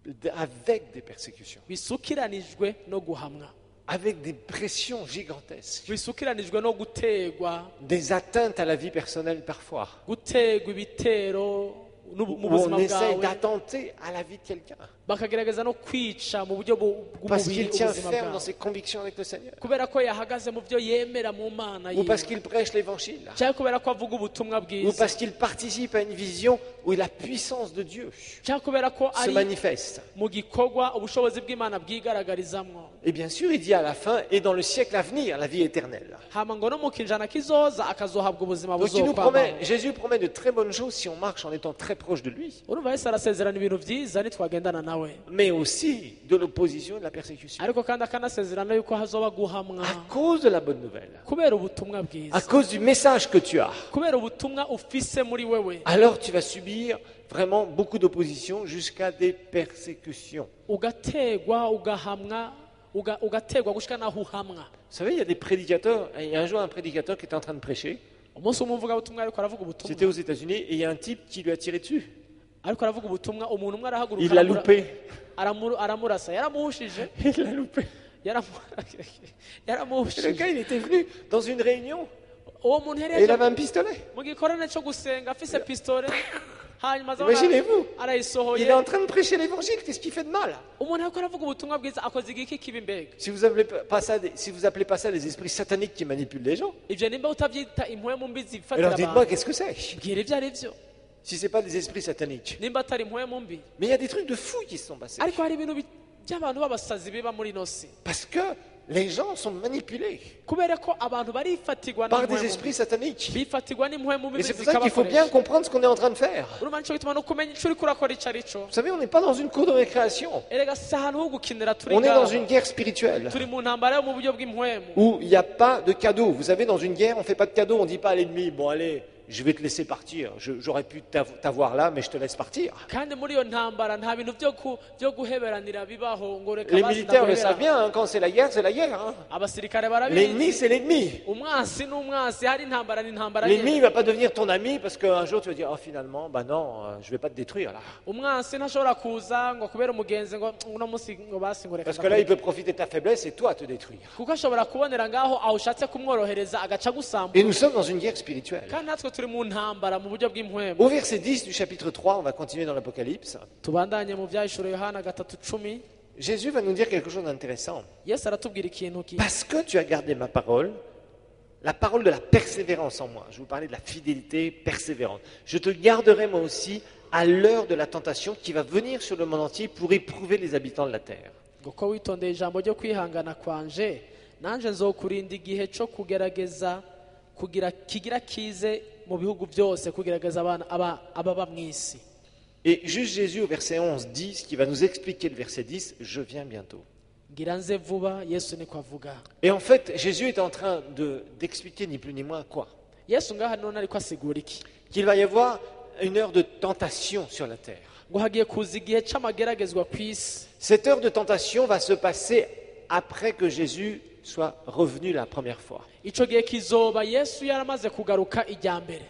Avec des persécutions, bisukiranijwe no guhamwa, avec des pressions gigantesques, bisukiranijwe no gutegwa, des atteintes à la vie personnelle parfois, gutegwa ibitero n'ubu- mu où buzima on essaye bwawe, d'attenter à la vie de quelqu'un, bakagerageza no kwica mu buryo bu- parce bw'umubiri qu'il tient ubuzima ferme dans bwawe, ses convictions avec le Seigneur, kubera ko yahagaze mu byo yemera mu mana ou parce yiwe, qu'il prêche l'évangile, cyangwa kubera ko avuga ubutumwa ou bwiza, parce qu'il participe à une vision où la puissance de Dieu cyangwa kubera ko se ari manifeste. mu gikorwa ubushobozi bw'imana bwigaragarizamwo. Et bien sûr, il dit à la fin, et dans le siècle à venir, la vie éternelle. hama ngo no mu kinjana kizoza akazohabwa ubuzima Donc il nous promet, buzokwamaho. Jésus promet de très bonnes choses si on marche en étant très proche de lui, urumva yesu arasezerana ibintu byiza nitwagendana nawe, mais aussi de l'opposition et de la persécution. ariko kandi akanasezerana yuko hazoba guhamwa À cause de la bonne nouvelle, kubera ubutumwa à bwiza, cause du message que tu as, kubera ubutumwa ufise muri wewe, alors tu vas subir vraiment beaucoup d'opposition jusqu'à des persécutions. ugategwa ugahamwa uga- ugategwa gushika naho uhamwa. Vous savez, il y a des prédicateurs, il y a un jour un prédicateur qui était en train de prêcher, umunsi umwe umuvugabutumwa ariko aravuga c'était aux ubutumwa États-Unis, et il y a un type qui lui a tiré dessus. ariko aravuga ubutumwa, umuntu umwe arahaguruka Il l'a aramura- loupé. aramu- aramurasa, yaramuhushije Il l'a loupé. yaramu- Et le yaramuhushije. gars, il était venu dans une réunion, uwo muntu yari et il yaje avait un pistolet. mu gikorane cyo gusenga afise pistole, hanyuma aza Imaginez-vous. Il arayisohoye. est en train de prêcher l'évangile, qu'est-ce qu'il fait de mal? umuntu ariko aravuga ubutumwa bwiza akoze igiki kibi mbega? Si vous appelez pas ça, des- si vous appelez pas ça les esprits sataniques qui manipulent les gens, ivyo nimba utavyita impwemu mbi alors zifatira dites-moi abantu, qu'est-ce que c'est? bwira ivyo ari vyo, Si c'est pas des esprits sataniques. nimba atari impwemu mbi. Mais il y a des trucs de fous qui se sont passés. ariko hari ibintu bi- by'abantu b'abasazi biba muri ino si, Parce que les gens sont manipulés kubera ko abantu barifatirwa par des n'impwemu esprits sataniques. bifatirwa n'impwemu Et mbi c'est pour ça qu'il faut bien zikabakoresha. comprendre ce qu'on est en train de faire. urumva nico gituma no kumenya ico uriko urakora ico ari co. Vous savez, on n'est pas dans une cour de récréation. erega si ahantu ho gukinira turi On est dans ngaho. une guerre spirituelle turi mu ntambara yo mu buryo bw'impwemu, où il n'y a pas de cadeau. Vous savez, dans une guerre, on ne fait pas de cadeau. On ne dit pas à l'ennemi, bon allez, je vais te laisser partir. Je- J'aurais pu t'av- t'avoir là, mais je te laisse partir. kandi muri iyo ntambara nta bintu byo ku- byo guheberanira bibaho ngo reka Les basi militaires le ndaguhebera. savent bien, hein, quand c'est la guerre, c'est la guerre. hein. abasirikare L'ennemi, barabizi, c'est l'ennemi. umwansi n'umwansi, hari intambara n'intambara L'ennemi ne nyene. va pas devenir ton ami parce qu'un jour tu vas dire, oh finalement, bah non, euh, je vais pas te détruire là. umwansi ntashobora kuza ngo kubera umugenzi ngo uno munsi ngo basi ngo reka Parce que là, il ndakureke. peut profiter de ta faiblesse et toi te détruire. kuko ashobora kubonera ngaho aho ushatse kumworohereza agaca gusamba. Et nous sommes dans une guerre spirituelle. kandi natwe turi mu ntambara mu buryo bw'impwemu. Au verset dix du chapitre trois, on va continuer dans l'Apocalypse. tubandanye mu byahishuro yohana gatatu cumi, Jésus va nous dire quelque chose d'intéressant. yesu aratubwira ikintu ki Parce que tu as gardé ma parole, la parole de la persévérance en moi. Je vous parlais de la fidélité persévérante. Je te garderai moi aussi à l'heure de la tentation qui va venir sur le monde entier pour éprouver les habitants de la terre. ngo ko witondeye ijambo ryo kwihangana kwanje nanjye nzokurinda igihe cyo kugerageza kugira kigira kize mu bihugu byose kugerageza abana aba- ababa mu isi. Et juste Jésus au verset onze dit, ce qui va nous expliquer le verset dix, je viens bientôt. ngira nze vuba yesu niko avuga. Et en fait, Jésus est en train de, d'expliquer ni plus ni moins quoi? yesu ngaha none ariko asigura iki? Qu'il va y avoir une heure de tentation sur la terre. ngo hagiye kuza igihe c'amageragezwa ku isi. Cette heure de tentation va se passer après que Jésus soit revenu la première fois. ico gihe kizoba yesu yaramaze kugaruka ijya mbere.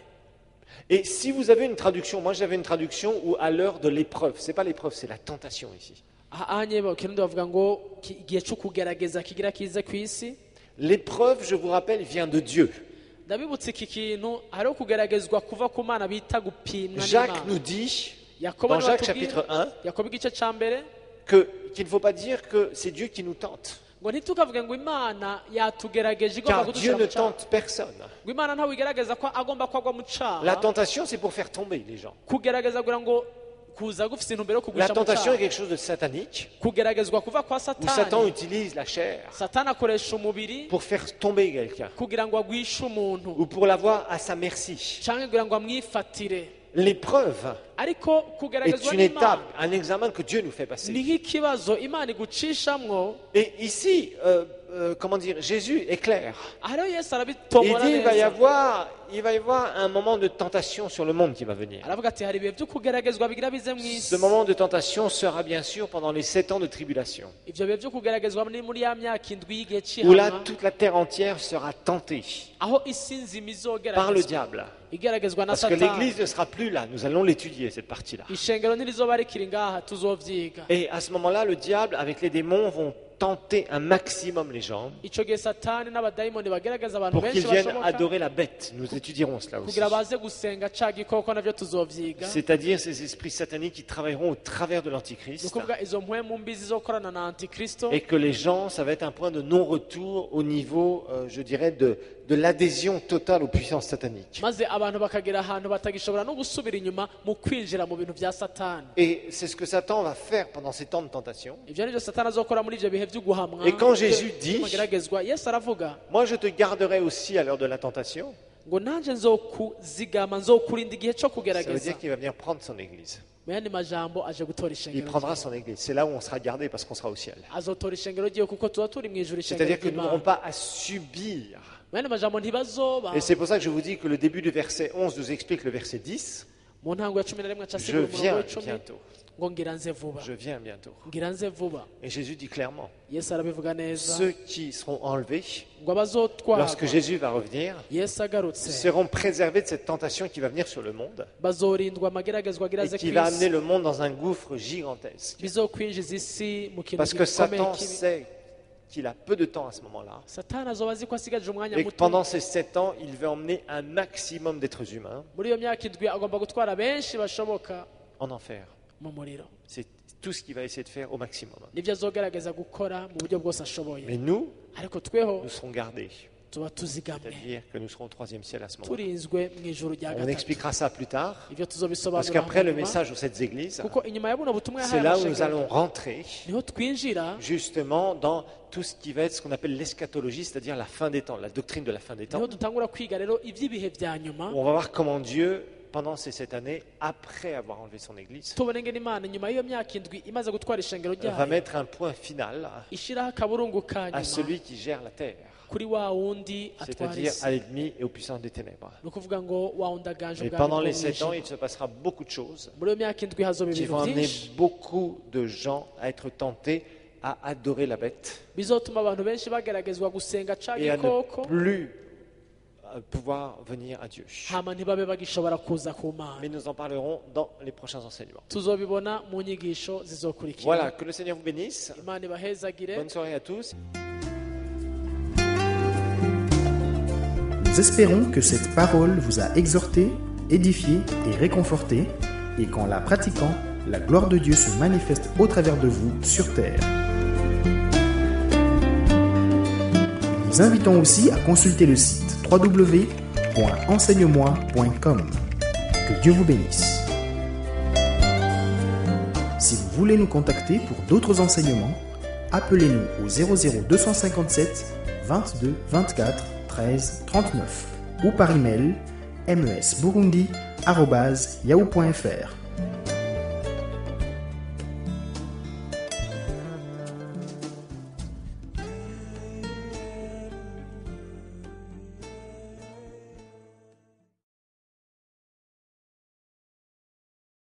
Et si vous avez une traduction, moi j'avais une traduction où à l'heure de l'épreuve, c'est pas l'épreuve, c'est la tentation ici. aha anye bakirundi bavuga ngo ki- igihe cyo kugerageza kigira kize ku isi. L'épreuve, je vous rappelle, vient de Dieu. ndabibutse iki kintu hariho kugeragezwa kuva ku mana bita gupimwa Jacques n'Imana. nous dit, Yakobo dans niwe Jacques atubwira- chapitre un, yakobo igice ca mbere que, qu'il ne faut pas dire que c'est Dieu qui nous tente. ngo ntitukavuge ngo imana yatugerageje igomba Car kudushira Dieu mu ne cyaha. tente personne. ngo imana ntawe igerageza ko agomba kwagwa mu La cyaha. tentation, c'est pour faire tomber les gens. kugerageza kugira ngo kuza gufite intumbero yo La kugusha mu tentation est cyaha. quelque chose de satanique, kugeragezwa kuva kwa où Satan satani. utilise la chair satani akoresha umubiri pour faire tomber quelqu'un, kugira ngo agwishe umuntu ou pour l'avoir à sa merci. cyangwa kugira ngo amwifatire. L'épreuve ariko est kugeragezwa une étape, n'imana un examen que Dieu nous fait ni passer. nk'ikibazo imana igucishamwo. Et ici, euh, euh, comment dire, Jésus est clair. hariho yesu Il arabitomora dit il va y neza avoir, il va y avoir un moment de tentation sur le monde qui va venir. aravuga ati hari ibihe byo kugeragezwa bigira bize mu Ce isi. moment de tentation sera bien sûr pendant les sept ans de tribulation, ibyo bihe byo kugeragezwa ni muri ya myaka indwi y'igihe où là cy'ihanwa toute la terre entière sera tentée aho isi nzima par le izogeragezwa diable. igeragezwa na Parce que satani. l'Église ne sera plus là, nous allons l'étudier cette partie-là. ishengero ntirizoba rikiri ngaha tuzovyiga. Et à ce moment-là, le diable avec les démons vont tenter un maximum les gens ico gihe satani n'abadayimoni bagerageza abantu pour benshi qu'ils viennent bashoboka adorer la bête. Nous étudierons cela aussi. kugira baze gusenga ca gikoko navyo tuzovyiga. C'est-à-dire ces esprits sataniques qui travailleront au travers de ni l'Antichrist. ukuvuga izo mpwemu mbi zizokorana na antikristo. Et que les gens, ça va être un point de non-retour au niveau, euh, je dirais, de, de l'adhésion totale aux puissances sataniques. maze abantu bakagera ahantu batagishobora no gusubira inyuma mu kwinjira mu bintu vya satani. Et c'est ce que Satan va faire pendant ces temps de tentation. ivyo nivyo satani azokora muri ivyo bihe vy'uguhamwa. Et quand Jésus dit, mageragezwa yesu aravuga moi je te garderai aussi à l'heure de la tentation, ngo nanje nzokuzigama nzokurinda igihe cyo ça veut kugerageza. dire qu'il va venir prendre son église. mu yandi majambo aje gutora Il ishengero prendra ryiwe. son église. C'est là où on sera gardé parce qu'on sera au ciel. azotora ishengero ryiwe kuko tuba turi mu ijuru ishengero C'est-à-dire que nous n'aurons ry'imana. pas à subir. mu yandi majambo ntibazoba. Et c'est pour ça que je vous dis que le début du verset onze nous explique le verset dix. mu ntango ya cumi na rimwe Je acasigura umurongo viens w'icumi bientôt. ngo ngira nze vuba. Je viens bientôt. ngira nze vuba. Et Jésus dit clairement, yesu arabivuga neza ceux qui seront enlevés ngo abazotwarwa lorsque Jésus va revenir yesu agarutse seront préservés de cette tentation qui va venir sur le monde bazorindwa amageragezwa agira et aze qui ku va amener isi le monde dans un gouffre gigantesque. bizokwinjiza isi mu kintu Parce que gikomeye Satan kibi. sait qu'il a peu de temps à ce moment-là satani azoba azi ko asigaje umwanya et que muto. pendant ces sept ans, il veut emmener un maximum d'êtres humains muri iyo myaka indwi agomba gutwara benshi bashoboka en enfer. mu muriro. C'est tout ce qu'il va essayer de faire au maximum. nibyo azogerageza gukora mu buryo bwose ashoboye. Mais nous, ariko tweho nous serons gardés. tuba tuzigamwe C'est-à-dire que nous serons au troisième ciel à ce moment-là. turinzwe mu ijuru rya On gatatu. expliquera ça plus tard. ibyo Parce tuzobisobanura qu'après le hanyuma. message aux sept églises, kuko inyuma ya buno butumwa c'est yahaye là où nous amashengero, allons rentrer niho twinjira justement dans tout ce qui va être ce qu'on appelle l'eschatologie, c'est-à-dire la fin des temps, la doctrine de la fin des temps. niho dutangura kwiga rero iby'ibihe vya nyuma. On va voir comment Dieu, pendant ces sept années, après avoir enlevé son église, tubone ngene imana nyuma y'iyo myaka indwi imaze gutwara ishengero va ryayo mettre un point final ishyiraho akaburungu ka à nyuma celui qui gère la terre, kuri wa wundi atwara c'est-à-dire isi. à l'ennemi et aux puissances des ténèbres. ni ukuvuga ngo wa wundi aganje Et ubwami pendant bwo les mu sept ans, ijuru. il se passera beaucoup de choses muri iyo myaka indwi hazoba qui ibintu vont amener byinshi beaucoup de gens à être tentés à adorer la bête bizotuma abantu benshi bageragezwa gusenga ca et à ne gikoko plus euh, pouvoir venir à Dieu. hama ntibabe bagishobora kuza ku mana. Mais nous en parlerons dans les prochains enseignements. tuzobibona mu nyigisho zizokurikira. Voilà, que le Seigneur vous bénisse. imana ibahezagire. Bonne soirée à tous. Nous espérons que cette parole vous a exhorté, édifié et réconforté, et qu'en la pratiquant, la gloire de Dieu se manifeste au travers de vous sur terre. Nous vous invitons aussi à consulter le site w w w point enseigne moi point com. Que Dieu vous bénisse. Si vous voulez nous contacter pour d'autres enseignements, appelez-nous au zéro zéro deux cent cinquante-sept vingt-deux vingt-quatre treize trente-neuf ou par email mesburundi arobase yahoo point fr.